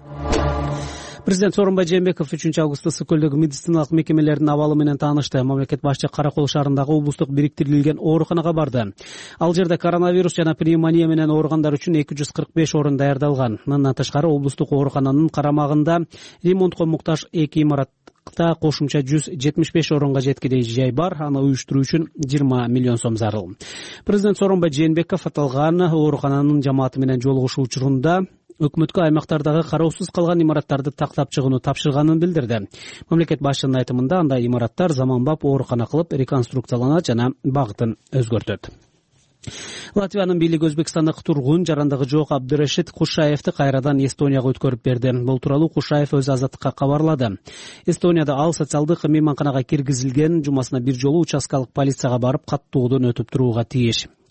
Президент Сооронбай Жээнбеков 3 августта Ысык көлдөгү медициналык мекемелердин абалы менен таанышты. Мамлекет башчы Каракол шаарындагы облустук бириктирилген ооруканага барды. Ал жерде коронавирус жана пневмония менен ооругандар үчүн 245 орун даярдалган. Мындан тышкары облустук оорукананын карамагында ремонтко муктаж 2 имаратта кошумча 175 орунга жеткидей жай бар. Аны уюштуруу үчүн 20 миллион сом зарыл. Президент Сооронбай Жээнбеков аталган оорукананын жамааты менен жолугушуу учурунда өкмөткө аймактардагы кароосуз калган имараттарды тактап чыгууну тапшырганын билдирди. Мамлекет башчынын айтымында андай имараттар заманбап оорукана кылып реконструкцияланат жана багытын өзгөртөт. Латвиянын бийлиги Өзбекстандагы тургун жарандыгы жок Абдырешит Кушаевди кайрадан Эстонияга өткөрүп берди. Бул тууралуу Кушаев өз Азаттыкка кабарлады. Эстонияда ал социалдык мейманканага киргизилген, жумасына бир жолу участкалык полицияга барып каттоодон өтүп турууга тийиш.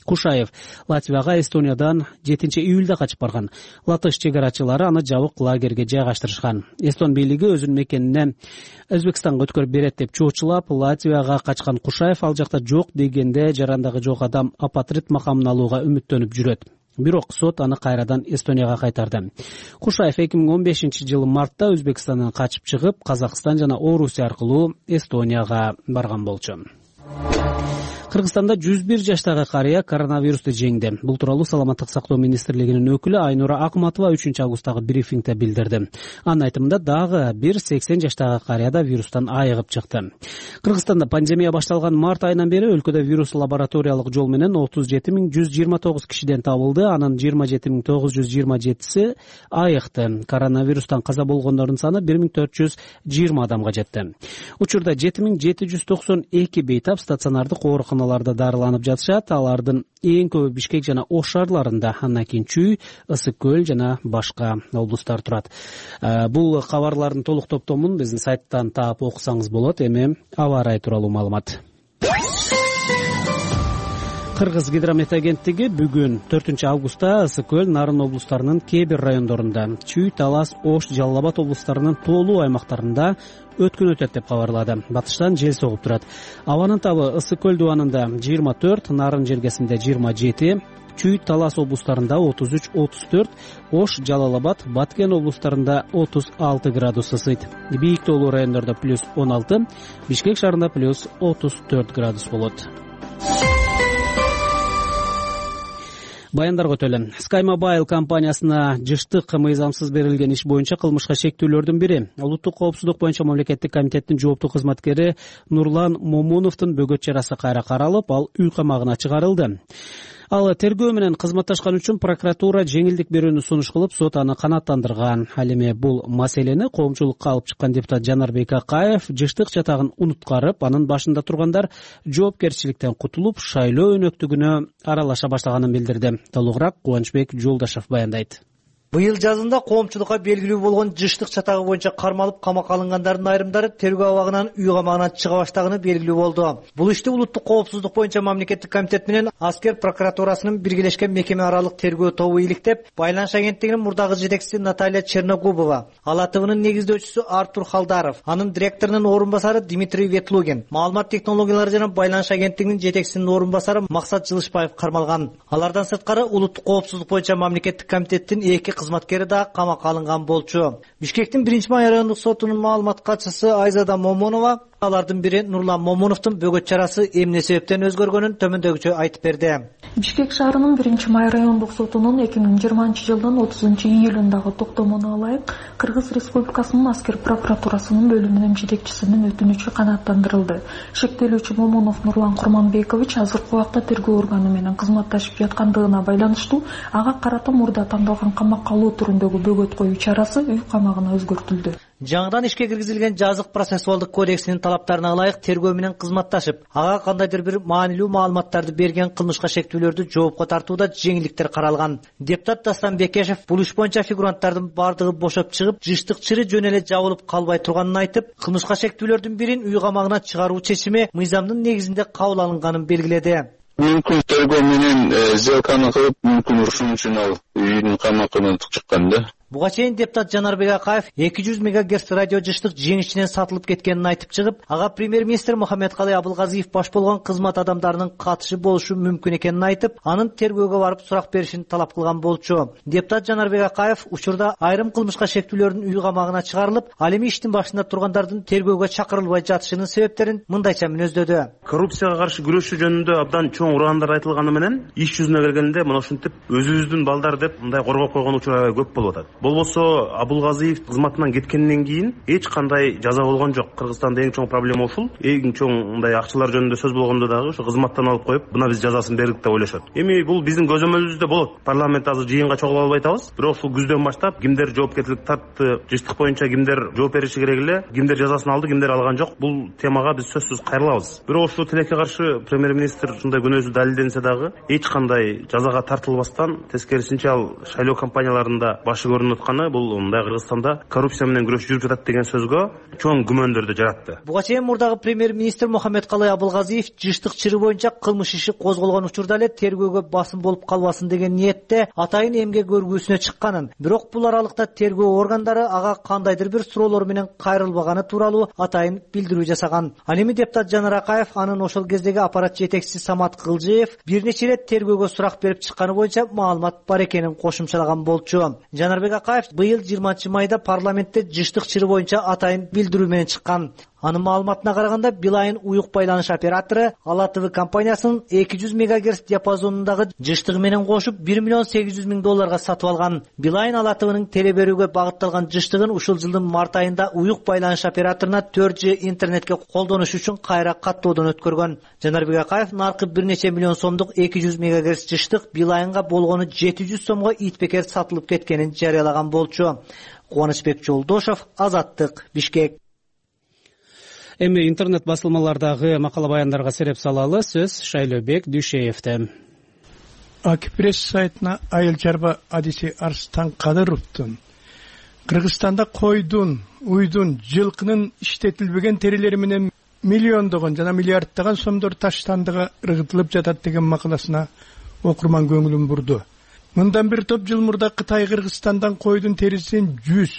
Кушаев Латвияга Эстониядан 7-июлда качып барган. Латыш чек арачылары аны жабык лагерге жайгаштырышкан. Эстон бийлиги өзүнүн мекенине Өзбекстанга өткөрүп берет деп чоочулап, Латвияга качкан Кушаев ал жакта жок дегенде жарандагы жок адам апатрид макамын алууга үмүттөнүп жүрөт. Бирок сот аны кайрадан Эстонияга кайтарды. Кушаев 2015-жылы мартта Өзбекстандан качып чыгып, Казакстан жана Орусия аркылуу Эстонияга барган болчу. Кыргызстанда 101 жаштагы карыя коронавирусту жеңди. Бул тууралуу Саламаттык сактоо министрлигинин өкүлү Айнура Акматова 3-августтагы брифингде билдирди. Анын айтымында дагы бир 80 жаштагы карыя да вирустан айыгып чыкты. Кыргызстанда пандемия башталган март айынан бери өлкөдө вирус лабораториялык жол менен 37.129 кишиден табылды. Анын 27.927си айыкты. Коронавирустан каза болгондордун саны 1.420 адамга жетти. Учурда 7.792 бейтап стационардык ооруканаларда дарыланып жатышат. Алардын эң көбү Бишкек жана Ош шаарларында, андан кийин Чүй, Ысык көл жана башка облустар турат. Бул кабарлардын толук топтомун биздин сайттан таап окусаңыз болот. Эми аба ырайы тууралуу маалымат. Кыргыз гидромет агенттиги бүгүн 4-августта Ысык көл, Нарын облустарынын кээ бир райондорунда, Чүй, Талас, Ош, Жалал Абад облустарынын тоолуу аймактарында өткөн өтөт деп кабарлады. Батыштан жел согуп турат. Абанын табы Ысык көл дубанында 24, Нарын жергесинде 27, Чүй, Талас облустарында 33-34, Ош, Жалал Абад, Баткен облустарында 36 градус ысыйт. Бийик тоолуу райондордо +16, Бишкек шаарында +34 градус болот. Баяндарга өтөлү. Sky Mobile компаниясына жыштык мыйзамсыз берилген иш боюнча кылмышка шектүүлөрдүн бири улуттук коопсуздук боюнча мамлекеттик комитеттин жооптуу кызматкери Нурлан Момуновдун бөгөт чарасы кайра каралып, ал үй камагына чыгарылды. Ал тергөө менен кызматташкан үчүн прокуратура жеңилдик берүүнү сунуш кылып, сот аны канааттандырган. Ал эми бул маселени коомчулукка алып чыккан депутат Жанарбек Акаев жыштык чатагын унуткарып, анын башында тургандар жоопкерчиликтен кутулуп, шайлоо өнөктүгүнө аралаша баштаганын билдирди. Толугураак Кубанычбек Жолдашев баяндайт. Быйыл жазында коомчулукка белгилүү болгон жыштык чатагы боюнча кармалып камакка алынгандардын айрымдары тергөө абагынан үй камагына чыга баштаганы белгилүү болду. Бул ишти улуттук коопсуздук боюнча мамлекеттик комитет менен аскер прокуратурасынын биргелешкен мекеме аралык тергөө тобу иликтеп, Байланыш агенттигинин мурдагы жетекчиси Наталья Черногубова, Ала ТВнын негиздөөчүсү Артур Халдаров, анын директорунун орун басары Дмитрий Ветлугин, маалымат технологиялары жана Байланыш агенттигинин жетекчисинин орун басары Максат Жылышбаев кармалган. Алардан сырткары улуттук коопсуздук боюнча мамлекеттик комитеттин эки кызматкери да камакка алынган болчу. Бишкектин 1-май райондук сотунун маалымат катчысы Айзада Момунова алардын бири Нурлан Момуновдун бөгөт чарасы эмне себептен өзгөргөнүн төмөндөгүчө айтып берди. Бишкек шаарынын 1-май райондук сотунун 2020-жылдын 30-июлундагы токтомуна ылайык Кыргыз Республикасынын аскер прокуратурасынын бөлүмүнүн жетекчисинин өтүнүчү канааттандырылды. Шектелүүчү Момунов Нурлан Курманбекович азыркы убакта тергөө органы менен кызматташып жаткандыгына байланыштуу ага карата мурда тандалган камакка алуу түрүндөгү бөгөт коюу чарасы үй камагына өзгөртүлдү. Жаңыдан ишке киргизилген жазык процессуалдык кодексинин талаптарына ылайык тергөө менен кызматташып, ага кандайдыр бир маанилүү маалыматтарды берген кылмышка шектүүлөрдү жоопко тартууда жеңилдиктер каралган. Депутат Дастан Бекешев бул иш боюнча фигуранттардын бардыгы бошоп чыгып, жыштык чыры жөн эле жабылып калбай турганын айтып, кылмышка шектүүлөрдүн бирин үй камагына чыгаруу чечими мыйзамдын негизинде кабыл алынганын белгиледи. Мүмкүн тергөө менен сделканы кылып, мүмкүн ушун үчүн ал үйдүн камакына чыккан да. Буга чейин депутат Жанарбек Акаев 200 МГц радио жыштык жеңишчинен сатылып кеткенин айтып чыгып, ага премьер-министр Мухаммедкалый Абылгазиев баш болгон кызмат адамдарынын катышы болушу мүмкүн экенин айтып, анын тергөөгө барып сурак беришин талап кылган болчу. Депутат Жанарбек Акаев учурда айрым кылмышка шектүүлөрдүн үй камагына чыгарылып, ал эми иштин башында тургандардын тергөөгө чакырылбай жатышынын себептерин мындайча мүнөздөдү. Коррупцияга каршы күрөшүү жөнүндө абдан чоң ураандар айтылганы менен, иш жүзүнө келгенде мына ушинтип өзүбүздүн балдар деп мындай коргоп койгон учурлар көп болуп атат. Болбосо Абылгазиев кызматынан кеткенден кийин эч кандай жаза болгон жок. Кыргызстанда эң чоң проблема ушул. Эң чоң мындай акчалар жөнүндө сөз болгондо дагы ошо кызматтан алып коюп, мына биз жазасын бердик деп ойлошот. Эми бул биздин көзөмөлүбүздө болот. Парламент азыр жыйынга чогула албай атабыз. Бирок ушул күздөн баштап кимдер жоопкерчилик тартты, жыштык боюнча кимдер жооп бериши керек эле, кимдер жазасын алды, кимдер алган жок. Бул темага биз сөзсүз кайрылабыз. Бирок ушул тилекке каршы премьер-министр ушундай күнөөсү далилденсе дагы эч кандай жазага тартылбастан, тескерисинче ал шайлоо кампанияларында башы көрүнүп орнотканы бул мындай Кыргызстанда коррупция менен күрөш жүрүп жатат деген сөзгө чоң күмөндөрдү жаратты. Буга чейин мурдагы премьер-министр Мухаммедкалый Абылгазиев жыштык чыры боюнча кылмыш иши козголгон учурда эле тергөөгө басым болуп калбасын деген ниетте атайын эмгек көргүүсүнө чыкканын, бирок бул аралыкта тергөө органдары ага кандайдыр бир суроолор менен кайрылбаганы тууралуу атайын билдирүү жасаган. Ал эми депутат Жанар Акаев анын ошол кездеги аппарат жетекчиси Самат Кылжиев бир нече рет тергөөгө сурак берип чыкканы боюнча маалымат бар экенин кошумчалаган болчу. Жанарбек Акаев быйыл 20-майда парламентте жыштык чыры боюнча атайын билдирүү менен чыккан. Анын маалыматына караганда Билайн уюк байланыш оператору Ала ТВ компаниясынын 200 МГц диапазонундагы жыштыгы менен кошуп $1,800,000 сатып алган. Билайн Ала ТВнын теле берүүгө багытталган жыштыгын ушул жылдын март айында уюк байланыш операторуна 4G интернетке колдонуш үчүн кайра каттоодон өткөргөн. Жанарбек Акаев наркы бир нече миллион сомдук 200 МГц жыштык Билайнга болгону 700 сомго итбекер сатылып кеткенин жарыялаган болчу. Кубанычбек Жолдошов, Азаттык, Бишкек. Эми интернет басылмалардагы макала баяндарга сереп салалы. Сөз Шайлообек Дүйшеевде. Акипресс сайтына айыл чарба адиси Арстан Кадыровдун Кыргызстанда койдун, уйдун, жылкынын иштетилбеген терилери менен миллиондогон жана миллиарддаган сомдор таштандыгы ыргытылып жатат деген макаласына окурман көңүлүн бурду. Мындан бир топ жыл мурда Кытай Кыргызстандан койдун терисин 100,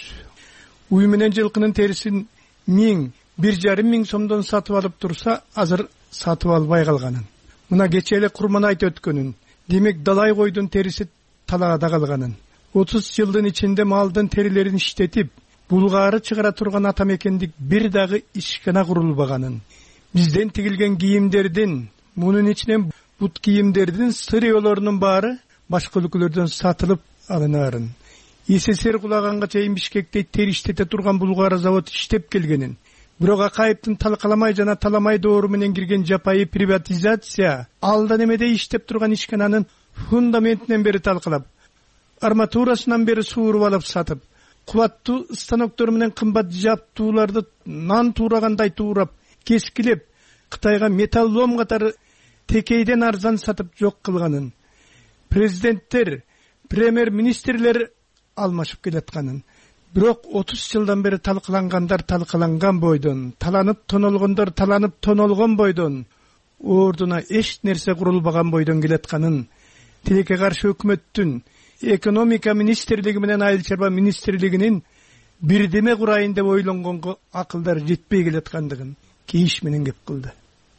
уй менен жылкынын терисин 1000, 1,5 миң сомдон сатып алып турса, азыр сатып албай калганын. Мына кече эле курман айт өткөнүн. Демек далай койдун териси талаада калганын. 30 жылдын ичинде малдын терилерин иштетип, булгаары чыгара турган ата мекендик бир дагы ишкана курулбаганын. Бизден тигилген кийимдердин, мунун ичинен бут кийимдердин сырыолорунун баары башка өлкөлөрдөн сатылып алынаарын. СССР кулаганга чейин Бишкекте тери иштете турган булгаары завод иштеп келгенин. Бирок Акаевдин талкаламай жана таламай доору менен кирген жапайы приватизация алдан эмеде иштеп турган ишкананын фундаментинен бери талкалап, арматурасынан бери сууруп алып сатып, кубаттуу станоктор менен кымбат жаптууларды нан туурагандай туурап, кескилеп, Кытайга металл лом катары текейден арзан сатып жок кылганын, президенттер, премьер-министрлер алмашып келатканын. Бирок 30 жылдан бери талкалангандар талкаланган бойдон, таланып тонолгондор таланып тонолгон бойдон, ордуна эч нерсе курулбаган бойдон келатканын, тилекке каршы өкмөттүн экономика министрлиги менен айыл чарба министрлигинин бирдеме курайын деп ойлонгонго акылдар жетпей келаткандыгын кейиш менен кеп кылды.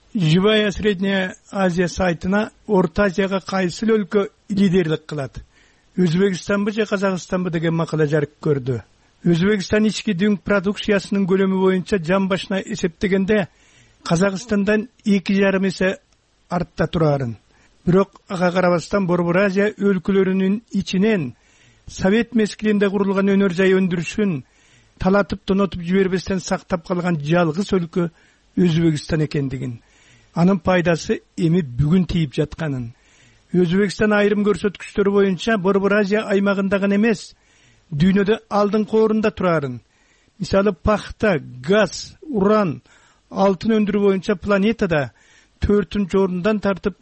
Живая Средняя Азия сайтына Орта Азияга кайсы өлкө лидерлик кылат? Өзбекстанбы же Казакстанбы деген макала жарык көрдү. Өзбекстан ички дүң продукциясынын көлөмү боюнча жан башына эсептегенде Казакстандан 2,5 эсе артта турарын. Бирок ага карабастан Борбор Азия өлкөлөрүнүн ичинен Совет мезгилинде курулган өнөр жай өндүрүшүн талатып тонотуп жибербестен сактап калган жалгыз өлкө Өзбекстан экендигин, анын пайдасы эми бүгүн тийип жатканын. Өзбекстан айрым көрсөткүчтөрү боюнча Борбор Азия аймагында гана эмес, дүйнөдө алдыңкы орунда турарын. Мисалы пахта, газ, уран, алтын өндүрүү боюнча планетада 4-чү орундан тартып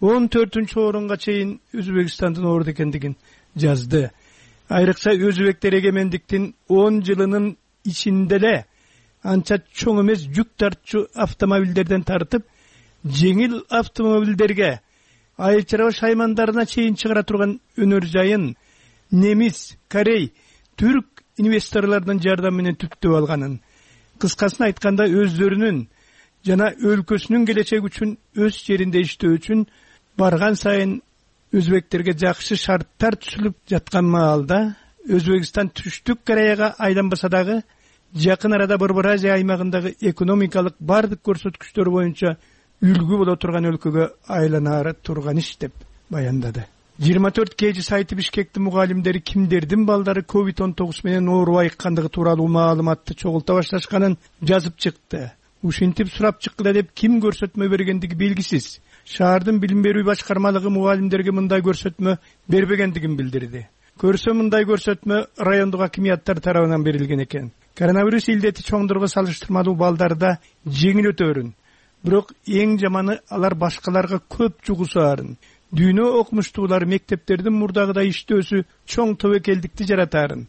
14-чү орунга чейин Өзбекстандын орду экендигин жазды. Айрыкча өзбектер эгемендиктин 10 жылынын ичинде эле анча чоң эмес жүк тартчу автомобилдерден тартып, жеңил автомобилдерге, айыл чарба шаймандарына чейин чыгара турган өнөр жайын немис, корей, түрк инвесторлордун жардамы менен түптөп алганын. Кыскасын айтканда өздөрүнүн жана өлкөсүнүн келечеги үчүн өз жеринде иштөө үчүн барган сайын өзбектерге жакшы шарттар түзүлүп жаткан маалда Өзбекстан түштүк Кореяга айланбаса дагы жакын арада Борбор Азия аймагындагы экономикалык бардык көрсөткүчтөр боюнча үлгү боло турган өлкөгө айланары турган иш деп баяндады. 24 кежи сайты Бишкектин мугалимдери кимдердин балдары COVID-19 менен ооруп айыккандыгы тууралуу маалыматты чогулта башташканын жазып чыкты. Ушинтип сурап чыккыла деп ким көрсөтмө бергендиги белгисиз. Шаардын билим берүү башкармалыгы мугалимдерге мындай көрсөтмө бербегендигин билдирди. Көрсө мындай көрсөтмө райондук акимияттар тарабынан берилген экен. Коронавирус илдети чоңдорго салыштырмалуу балдарда жеңил өтөрүн. Бирок эң жаманы алар башкаларга көп жугусаарын. Дүйнө окумуштуулар мектептердин мурдагыдай иштөөсү чоң тобокелдикти жаратарын.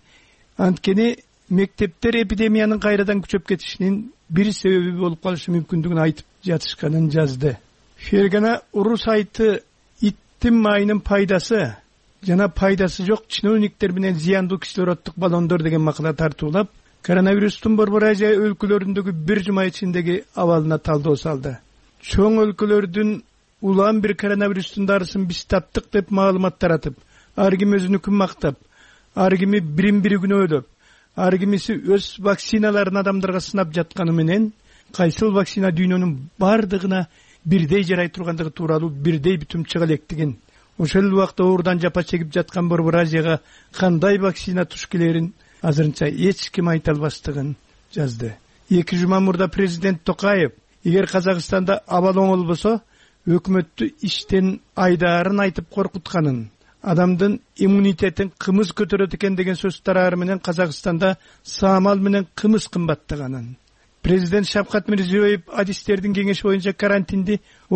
Анткени мектептер эпидемиянын кайрадан күчөп кетишинин бир себеби болуп калышы мүмкүндүгүн айтып жатышканын жазды. Фергана уру сайты иттин майынын пайдасы жана пайдасы жок чиновниктер менен зыяндуу кислороддук баллондор деген макала тартуулап, коронавирустун Борбор Азия өлкөлөрүндөгү бир жума ичиндеги абалына талдоо салды. Чоң өлкөлөрдүн улам бир коронавирустун дарысын биз таптык деп маалымат таратып, ар ким өзүнүкүн мактап, ар кими бирин-бири күнөөлөп, ар кимиси өз вакциналарын адамдарга сынап жатканы менен кайсыл вакцина дүйнөнүн бардыгына бирдей жарай тургандыгы тууралуу бирдей бүтүм чыга электигин, ошол убакта оорудан жапа чегип жаткан Борбор Азияга кандай вакцина туш келерин азырынча эч ким айта албастыгын жазды. 2 жума мурда президент Токаев эгер Казакстанда абал оңолбосо өкмөттү иштен айдаарын айтып коркутканын, адамдын иммунитетин кымыз көтөрөт экен деген сөз тарары менен Казакстанда саамал менен кымыз кымбаттаганын, президент Шавкат Мирзиёев адистердин кеңеши боюнча карантинди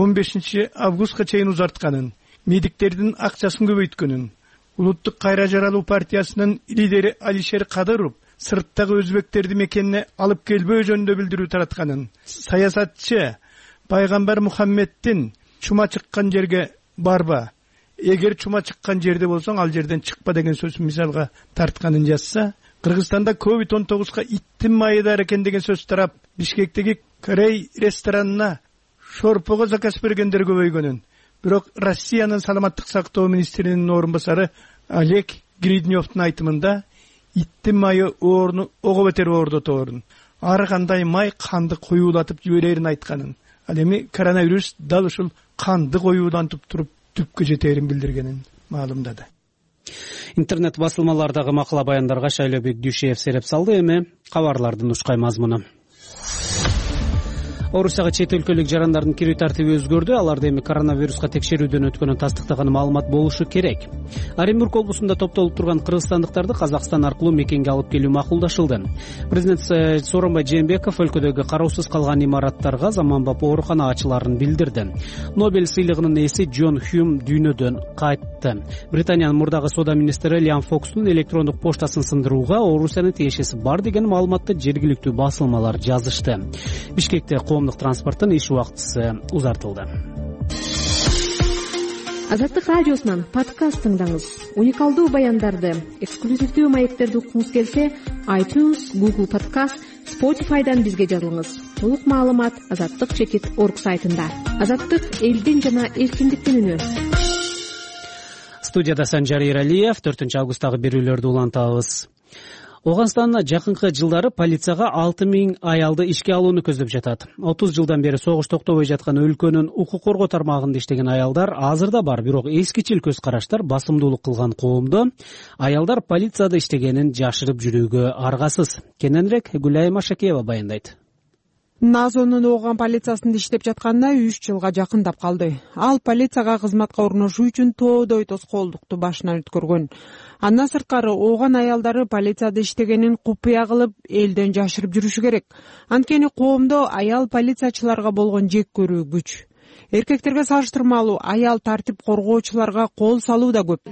15 августка чейин узартканын, медиктердин акчасын көбөйткөнүн, улуттук кайра жаралуу партиясынын лидери Алишер Кадыров сырттагы өзбектерди мекенине алып келбөө жөнүндө билдирүү таратканын, саясатчы пайгамбар Мухаммеддин чума чыккан жерге барба, эгер чума чыккан жерде болсоң ал жерден чыкпа деген сөзүн мисалга тартканын жазса, Кыргызстанда COVID-19 иттин майы бар экен деген сөз тарап, Бишкектеги Корей ресторанына шорпого заказ бергендер көбөйгөнүн, бирок Россиянын саламаттык сактоо министринин орун басары Олег Гридневдун айтымында иттин майы оорну ого бетер оордоторун, ар кандай май канды коюулатып жиберерин айтканын, ал эми коронавирус дал ушул канды коюулантып туруп түпкө жетерин билдиргенин маалымдады. Интернет басылмалардагы макала баяндарга Шайлообек Дүйшеев сереп салды. Эми кабарлардын ушкай мазмуну. Орусияга чет өлкөлүк жарандардын кирүү тартиби өзгөрдү. Аларды эми коронавируска текшерүүдөн өткөнүн тастыктаган маалымат болушу керек. Оренбург облусунда топтолуп турган кыргызстандыктарды Казакстан аркылуу мекенге алып келүү макулдашылды. Президент Сооронбай Жээнбеков өлкөдөгү кароосуз калган имараттарга заманбап оорукана ачыларын билдирди. Нобель сыйлыгынын ээси Джон Хьюм дүйнөдөн кайтты. Британиянын мурдагы соода министри Лиам Фокстун электрондук поштасын сындырууга Орусиянын тиешеси бар деген маалыматты жергиликтүү басылмалар жазышты. Бишкекте транспорттун иш убактысы узартылды. Азаттык радиосунан подкаст тыңдаңыз. Уникалдуу баяндарды, эксклюзивдүү маектерди уккуңуз келсе, iTunes, Google Podcast, Spotify'дан бизге жазылыңыз. Толук маалымат azattik.org сайтында. Азаттык элдин жана эркиндиктин үнү. Студияда Санжар Эралиев 4 августтагы берүүлөрдү улантабыз. Оганстанда жакынкы жылдары полицияга 6000 аялды ишке алууну көздөп жатат. 30 жылдан бери согуш токтобой жаткан өлкөнүн укук коргоо тармагында иштеген аялдар азырда бар, бирок эскичил көз караштар басымдуулук кылган коомдо аялдар полицияда иштегенин жашырып жүрүүгө аргасыз. Кененирээк Гүлай Машакеева баяндайт. Назонун Ооган полициясында иштеп жатканына 3 жылга жакындап калды. Ал полицияга кызматка орношуу үчүн тоодой тоскоолдукту башынан өткөргөн. Андан сырткары Ооган аялдары полицияда иштегенин купуя кылып, элден жашырып жүрүшү керек. Анткени коомдо аял полициячыларга болгон жек көрүү күч. Эркектерге салыштырмалуу аял тартип коргоочуларга кол салуу да көп.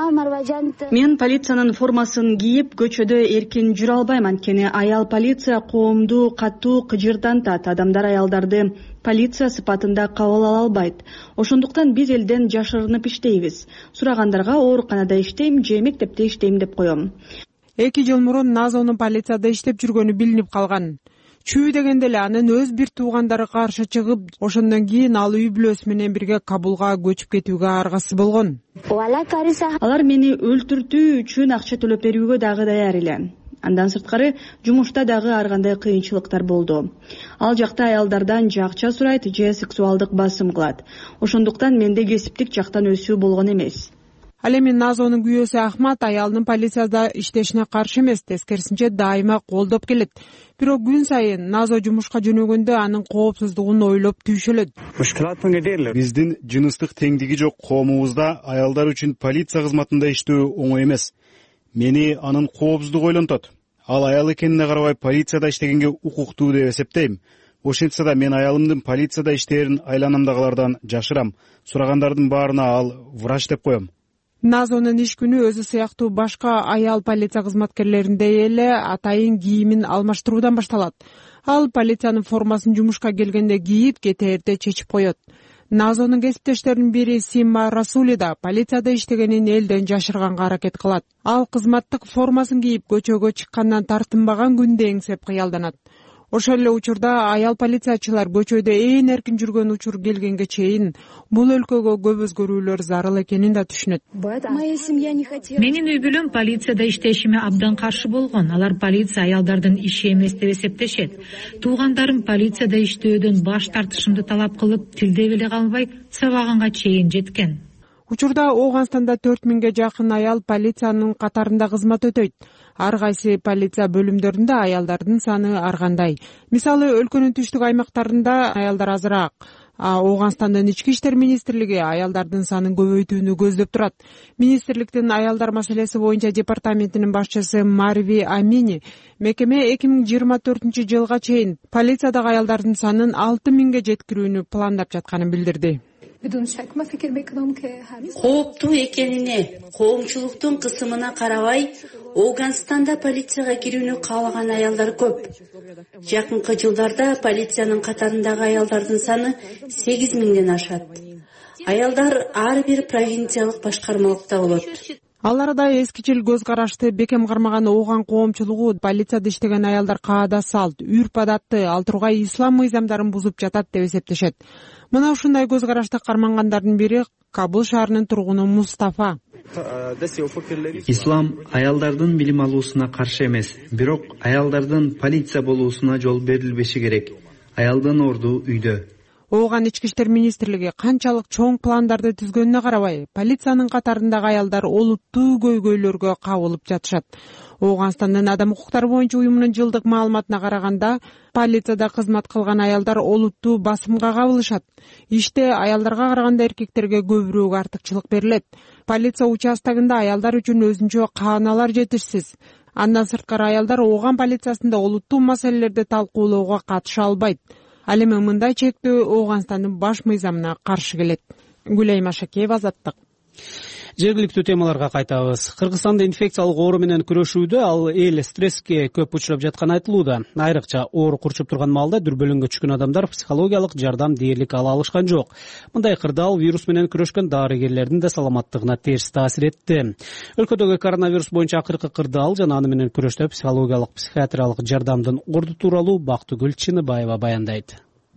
Мен полициянын формасын кийип көчөдө эркин жүрө албайм, анткени аял полиция коомду катуу кыжырдантат. Адамдар аялдарды полиция сыпатында кабыл ала албайт. Ошондуктан биз элден жашырынып иштейбиз. Сурагандарга ооруканада иштейм же мектепте иштейм деп коем. 2 жыл мурун Назонун полицияда иштеп жүргөнү билинип калган. Чүй дегенде эле анын өз бир туугандары каршы чыгып, ошондон кийин ал үй бүлөсү менен бирге Кабулга көчүп кетүүгө аргасыз болгон. Алар мени өлтүртүү үчүн акча төлөп берүүгө дагы даяр эле. Андан сырткары жумушта дагы ар кандай кыйынчылыктар болду. Ал жакта аялдардан же акча сурайт, же сексуалдык басым кылат. Ошондуктан менде кесиптик жактан өсүү болгон эмес. Ал эми Назонун күйөөсү Ахмат аялдын полицияда иштешине каршы эмес, тескерисинче дайыма колдоп келет. Бирок күн сайын Назо жумушка жөнөгөндө анын коопсуздугун ойлоп түйшөлөт. Биздин жыныстык теңдиги жок коомубузда аялдар үчүн полиция кызматында иштөө оңой эмес. Мени анын коопсуздугу ойлонтот. Ал аял экенине карабай полицияда иштегенге укуктуу деп эсептейм. Ошентсе да мен аялымдын полицияда иштерин айланамдагылардан жашырам. Сурагандардын баарына ал врач деп коем. назонун иш күнү өзү сыяктуу башка аял полиция кызматкерлериндей эле атайын кийимин алмаштыруудан башталат. Ал полициянын формасын жумушка келгенде кийип, кете эрте чечип коет. Назонун кесиптештеринин бири Симма Расули да полицияда иштегенин элден жашырганга аракет кылат. Ал кызматтык формасын кийип көчөгө чыккандан тартынбаган күндү эңсеп кыялданат. Ошол эле учурда аял полициячылар көчөдө ээн эркин жүргөн учур келгенге чейин бул өлкөгө көп өзгөрүүлөр зарыл экенин да түшүнөт. Менин үй бүлөм полицияда иштешиме абдан каршы болгон. Алар полиция аялдардын иши эмес деп эсептешет. Туугандарым полицияда иштөөдөн баш тартышымды талап кылып, тилде беле калбай сабаганга чейин жеткен. Учурда Ооганстанда 4000ге жакын аял полициянын катарында кызмат өтөйт. Ар кайсы полиция бөлүмдөрүндө аялдардын саны ар кандай. Мисалы, өлкөнүн түштүк аймактарында аялдар азыраак. Ооганстандын ички иштер министрлиги аялдардын санын көбөйтүүнү көздөп турат. Министрликтин аялдар маселеси боюнча департаментинин башчысы Марви Амини мекеме 2024 жылга чейин полициядагы аялдардын санын 6000ге жеткирүүнү пландап жатканын билдирди. Кооптуу экенине, коомчулуктун кысымына карабай, Ооганстанда полицияга кирүүнү каалаган аялдар көп. Жакынкы жылдарда полициянын катарындагы аялдардын саны 8000ден ашат. Аялдар ар бир провинциялык башкармалыкта болот. Аларда эскичил көз карашты бекем кармаган Ооган коомчулугу полицияда иштеген аялдар каада салт, үрп-адатты, ал тургай ислам мыйзамдарын бузуп жатат деп эсептешет. Мына ушундай көз карашты кармангандардын бири Кабул шаарынын тургуну Мустафа. Ислам аялдардын билим алуусуна каршы эмес, бирок аялдардын полиция болуусуна жол берилбеши керек. Аялдын орду үйдө. Ооган ички иштер министрлиги канчалык чоң пландарды түзгөнүнө карабай, полициянын катарындагы аялдар олуттуу көйгөйлөргө кабылып жатышат. Ооганстандын адам укуктары боюнча уюмунун жылдык маалыматына караганда, полицияда кызмат кылган аялдар олуттуу басымга кабылышат. Иште аялдарга караганда эркектерге көбүрөөк артыкчылык берилет. Полиция участогунда аялдар үчүн өзүнчө кааналар жетишсиз. Андан сырткары аялдар Ооган полициясында олуттуу маселелерди талкуулоого катыша албайт. Ал эми мындай чектөө Ооганстандын баш мыйзамына каршы келет. Гүлайым Ашакеева, Азаттык. Жергиликтүү темаларга кайтабыз. Кыргызстанда инфекциялык оору менен күрөшүүдө ал эл стресске көп учурап жатканы айтылууда. Айрыкча оору курчуп турган маалда дүрбөлөңгө түшкөн адамдар психологиялык жардам дээрлик ала алышкан жок. Мындай кырдаал вирус менен күрөшкөн дарыгерлердин да саламаттыгына терс таасир этти. Өлкөдөгү коронавирус боюнча акыркы кырдаал жана аны менен күрөштө психологиялык, психиатриялык жардамдын орду тууралуу Бактыгүл Чыныбаева баяндайт.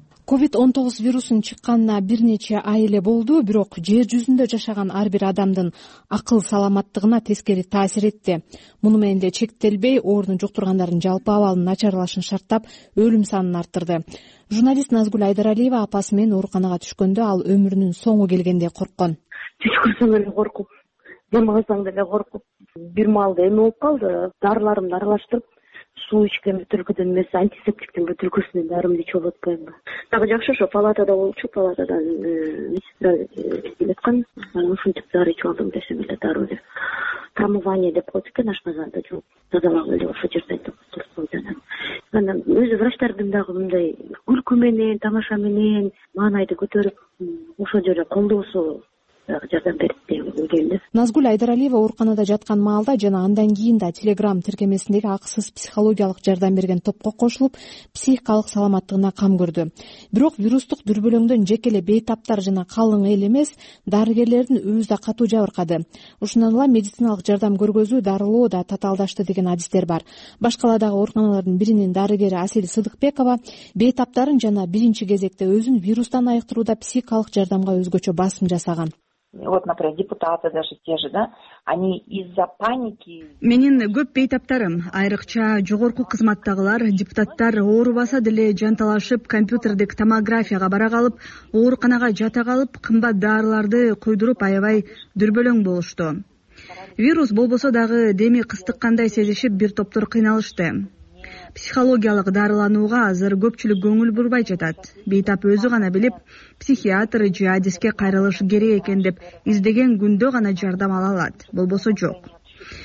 COVID-19 вирусун чыкканына бир нече ай эле болду, бирок жер жүзүндө жашаган ар бир адамдын акыл саламаттыгына тескери таасир этти. Муну менен эле чектелбей, оорууну жуктургандардын жалпы абалынын начарлашын шарттап, өлүм санын арттырды. Журналист Назгүл Айдаралиева апасы менен ооруканага түшкөндө ал өмүрүнүн соңу келгенде корккон. Түшкөрсөң эле коркуп, жамагасаң деле коркуп, бир маалда эме болуп калды, дарыларымды аралаштырып, суу ичкен бөтөлкөдөн эмес, антисептиктин бөтөлкөсүнөн дарымды ичип атпаймынбы. Дагы жакшы ошо палатада болчу, палатадан медсестра келаткан, ушинтип дары ичип алдым десем эле дару деп. Промывание деп коет экен ашказанда, жок, тазалап эле ошо жерде турсун. Анан өзү врачтардын дагы мындай күлкү менен, тамаша менен маанайды көтөрүп, ошол жерде колдоосу жардам берди деп ойлойм. Назгүл Айдаралиева ооруканада жаткан маалда жана андан кийин да Telegram тиркемесиндеги акысыз психологиялык жардам берген топко кошулуп, психикалык саламаттыгына кам көрдү. Бирок вирустук дүрбөлөңдөн жеке эле бейтаптар жана калың эл эмес, дарыгерлердин өзү да катуу жабыркады. Ушундан улам медициналык жардам көргөзүү, дарылоо да татаалдашты деген адистер бар. Башкаладагы ооруканалардын биринин дарыгери Асел Сыдыкбекова бейтаптарын жана биринчи кезекте өзүн вирустан айыктырууда психикалык жардамга өзгөчө басым жасаган. Вот, например, депутаты даже те же, да, они из-за паники... Менин көп бейтаптарым, айрыкча жогорку кызматтагылар, депутаттар оорубаса деле жанталашып, компьютердик томографияга бара калып, ооруканага жата калып, кымбат дарыларды куйдуруп аябай дүрбөлөң болушту. Вирус болбосо дагы деми кыстыккандай сезишип, бир топтор кыйналышты. Психологиялык дарыланууга азыр көпчүлүк көңүл бурбай жатат. Бейтап өзү гана билип, психиатр же адиске кайрылыш керек экен деп издеген күндө гана жардам ала алат, болбосо жок.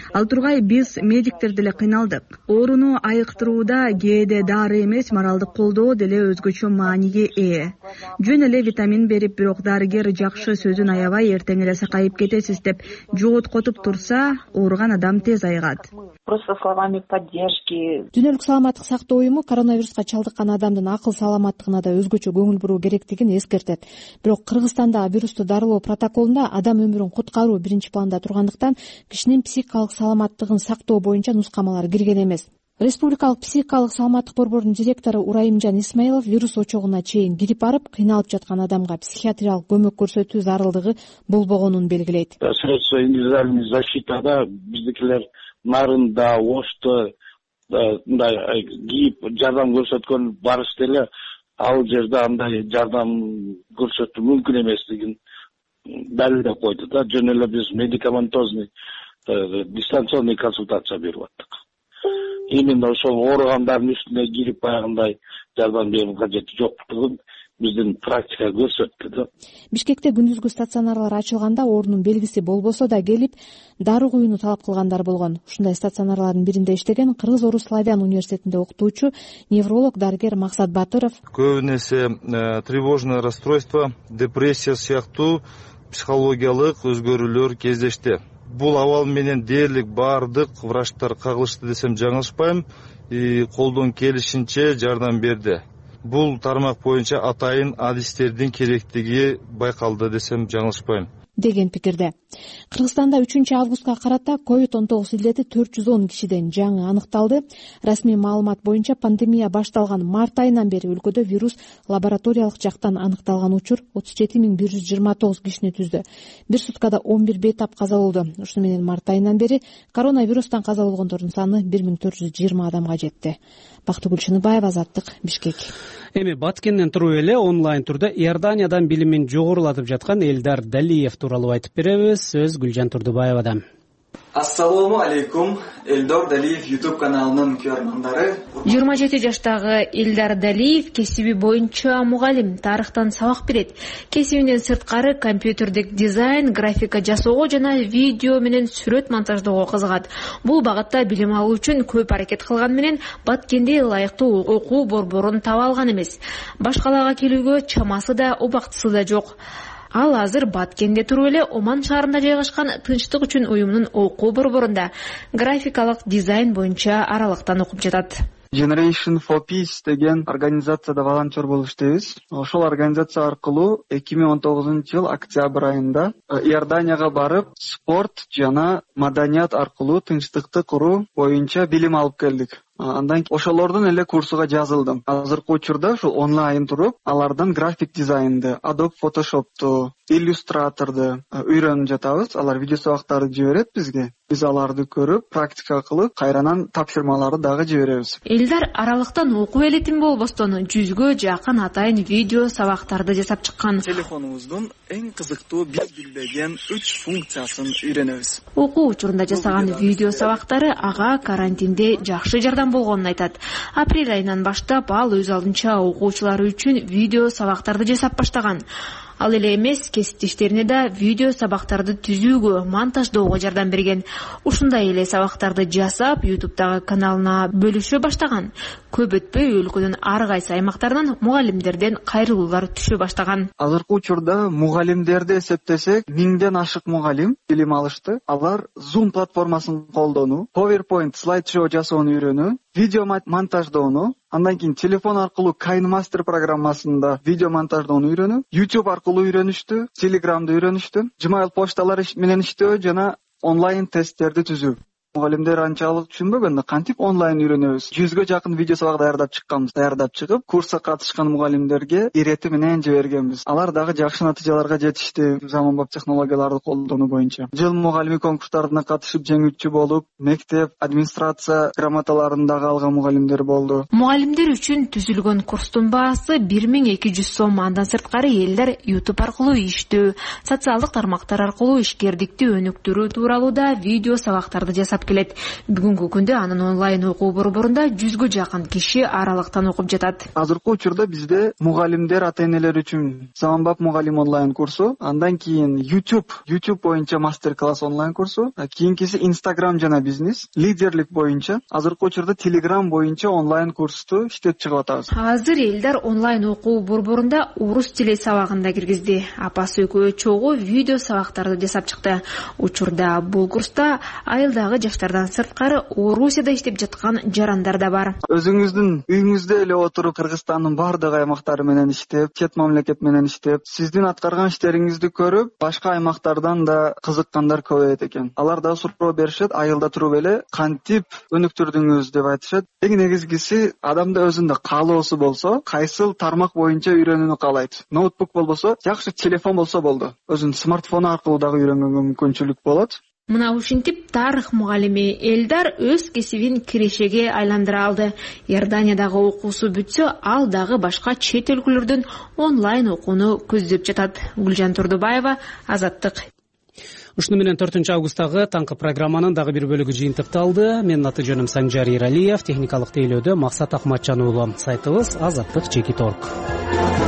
Ал тургай биз медиктер деле кыйналдык. Ооруну айыктырууда кээде дары эмес, моралдык колдоо деле өзгөчө мааниге ээ. Жөн эле витамин берип, бирок дарыгер жакшы сөзүн аябай эртең эле сакайып кетесиз деп жоготкотуп турса, ооруган адам тез айыгат. Просто словами поддержки. Дүйнөлүк саламаттык сактоо уюму коронавируска чалдыккан адамдын акыл саламаттыгына да өзгөчө көңүл буруу керектигин эскертет. Бирок Кыргызстанда вирусту дарылоо протоколунда адам өмүрүн куткаруу биринчи планда тургандыктан кишинин психикалык саламаттыгын сактоо боюнча нускамалар кирген эмес. Республикалык психикалык саламаттык борборунун директору Урайымжан Исмаилов вирус очогуна чейин кирип барып, кыйналып жаткан адамга психиатриялык көмөк көрсөтүү зарылдыгы болбогонун белгилейт. Средства индивидуальной защиты биздикилер нарында, ошто мындай кийип жардам көрсөткөн барыш деле ал жерде андай жардам көрсөтүү мүмкүн эместигин далилдеп койду да. Жөн эле биз медикаментозный дистанционный консультация берип аттык. Именно ошол ооругандардын үстүнө кирип баягындай жардам берүү кажети жоктугун биздин практика көрсөттү да. Бишкекте күндүзгү стационарлар ачылганда оорунун белгиси болбосо да келип, дары куюуну талап кылгандар болгон. Ушундай стационарлардын биринде иштеген Кыргыз-Орус Славян университетинде окутуучу невролог дарыгер Максат Батыров көбүн эсе тревожное расстройство, депрессия сыяктуу психологиялык өзгөрүүлөр кездешти. Бул абал менен дээрлик баардык врачтар кагылышты десем жаңылышпайм, колдон келишинче жардам берди. Бул тармак боюнча атайын адистердин керектиги байкалды десем жаңылышпайм деген пикирде. Кыргызстанда 3-августка карата COVID-19 илдети 410 кишиден жаңы аныкталды. Расмий маалымат боюнча пандемия башталган март айынан бери өлкөдө вирус лабораториялык жактан аныкталган учур 37129 кишини түздү. Бир суткада 11 бейтап каза болду. Ушуну менен март айынан бери коронавирустан каза болгондордун саны 1420 адамга жетти. Бактыгүл Чыныбаева, Азаттык, Бишкек. Эми Баткенден туруп эле онлайн турда Иорданиядан билимин жогорулатып жаткан Элдар Далиев тууралуу айтып беребиз. Сөз Гүлжан Турдубаевадан. Ассалому алейкум. Элдар Далиев YouTube каналынын көрөрмандары. 27 жаштагы Элдар Далиев кесиби боюнча мугалим, тарыхтан сабак берет. Кесибинен сырткары компьютердик дизайн, графика жасоого жана видео менен сүрөт монтаждоого кызыгат. Бул багытта билим алуу үчүн көп аракет кылган менен Баткенде ылайыктуу окуу борборун таба алган эмес. Баш калаага келүүгө чамасы да, убактысы да жок. Ал азыр Баткенде туруп эле Оман шаарында жайгашкан Тынчтык үчүн уюмунун окуу борборунда графикалык дизайн боюнча аралыктан окуп жатат. Generation for Peace деген организацияда волонтер болуп иштейбиз. Ошол организация аркылуу 2019 жыл октябрь айында Иорданияга барып, спорт жана маданият аркылуу тынчтыкты куруу боюнча билим алып келдик. Андан ошолордун эле курсуга жазылдым. Азыркы учурда ушу онлайн туруп, алардан график дизайнды, Adobe Photoshop'ту, Illustrator'ду үйрөнүп жатабыз. Алар видео сабактарды жиберет бизге. Биз аларды көрүп, практика кылып, кайранан тапшырмаларды дагы жиберебиз. Элдар аралыктан окуу элетин болбостон 100гө жакын атайын видео сабактарды жасап чыккан. Телефонубуздун эң кызыктуу биз билбеген 3 функциясын үйрөнөбүз. Окуу учурунда жасаган видео сабактары ага карантинде жакшы жардам болгонун айтат. Апрель айынан баштап ал өз алдынча окуучулары үчүн видео сабактарды жасап баштаган. Ал эле эмес, кесиптештерине да видео сабактарды түзүүгө, монтаждоого жардам берген. Ушундай эле сабактарды жасап, YouTube'дагы каналына бөлүшө баштаган. Көп өтпөй өлкөнүн ар кайсы аймактарынан мугалимдерден кайрылуулар түшө баштаган. Азыркы учурда мугалимдерди эсептесек, 1000ден ашык мугалим билим алышты. Алар Zoom платформасын колдонуу, PowerPoint слайд-шоу жасоону үйрөнүү, видео монтаждоону, андан кийин телефон аркылуу KineMaster программасында видео монтаждоону үйрөнүү, YouTube аркылуу үйрөнүштү, Telegram'да үйрөнүштү, Gmail почталары менен иштөө жана онлайн тесттерди түзүү. Мугалимдер анчалык түшүнбөгөн, кантип онлайн үйрөнөбүз. 100гө жакын видео сабак даярдап чыкканбыз. Даярдап чыгып, курска катышкан мугалимдерге ирети менен жибергенбиз. Алар дагы жакшы натыйжаларга жетишти, заманбап технологияларды колдонуу боюнча. Жыл мугалими конкурстарына катышып жеңүүчү болуп, мектеп администрация грамоталарын дагы алган мугалимдер болду. Мугалимдер үчүн түзүлгөн курстун баасы 1200 сом. Андан сырткары элдер YouTube аркылуу иштөө, социалдык тармактар аркылуу ишкердикти өнүктүрүү тууралуу да видео сабактарды жасап келет. Бүгүнкү күндө анын онлайн окуу борборунда 100гө жакын киши аралыктан окуп жатат. Азыркы учурда бизде мугалимдер, ата-энелер үчүн заманбап мугалим онлайн курсу, андан кийин YouTube боюнча мастер-класс онлайн курсу, кийинкиси Instagram жана бизнес, лидерлик боюнча, азыркы учурда Telegram боюнча онлайн курсту иштеп чыгып атабыз. Азыр Элдар онлайн окуу борборунда орус тили сабагын да киргизди. Апасы экөө чогуу видео сабактарды жасап чыкты. Учурда бул курста айылдагы жаштардан сырткары Орусияда иштеп жаткан жарандар да бар. Өзүңүздүн үйүңүздө эле отуруп Кыргызстандын бардык аймактары менен иштеп, чет мамлекет менен иштеп, сиздин аткарган иштериңизди көрүп, башка аймактардан да кызыккандар көбөйөт экен. Алар да суроо беришет, айылда туруп эле кантип өнүктүрдүңүз деп айтышат. Эң негизгиси адамда өзүндө каалоосу болсо, кайсыл тармак боюнча үйрөнүүнү каалайт. Ноутбук болбосо, жакшы телефон болсо болду. Өзүнүн смартфону аркылуу дагы үйрөнгөнгө мүмкүнчүлүк болот. Мына ушинтип тарых мугалими Элдар өз кесибин кирешеге айландыра алды. Иорданиядагы окуусу бүтсө, ал дагы башка чет өлкөлөрдөн онлайн окууну көздөп жатат. Гүлжан Турдубаева, Азаттык. Ушуну менен 4 августтагы таңкы программанын дагы бир бөлүгү жыйынтыкталды. Менин аты жөнүм Санжар Иралиев, техникалык тейлөөдө Максат Акматжан уулу. Сайтыбыз azatlyk.org.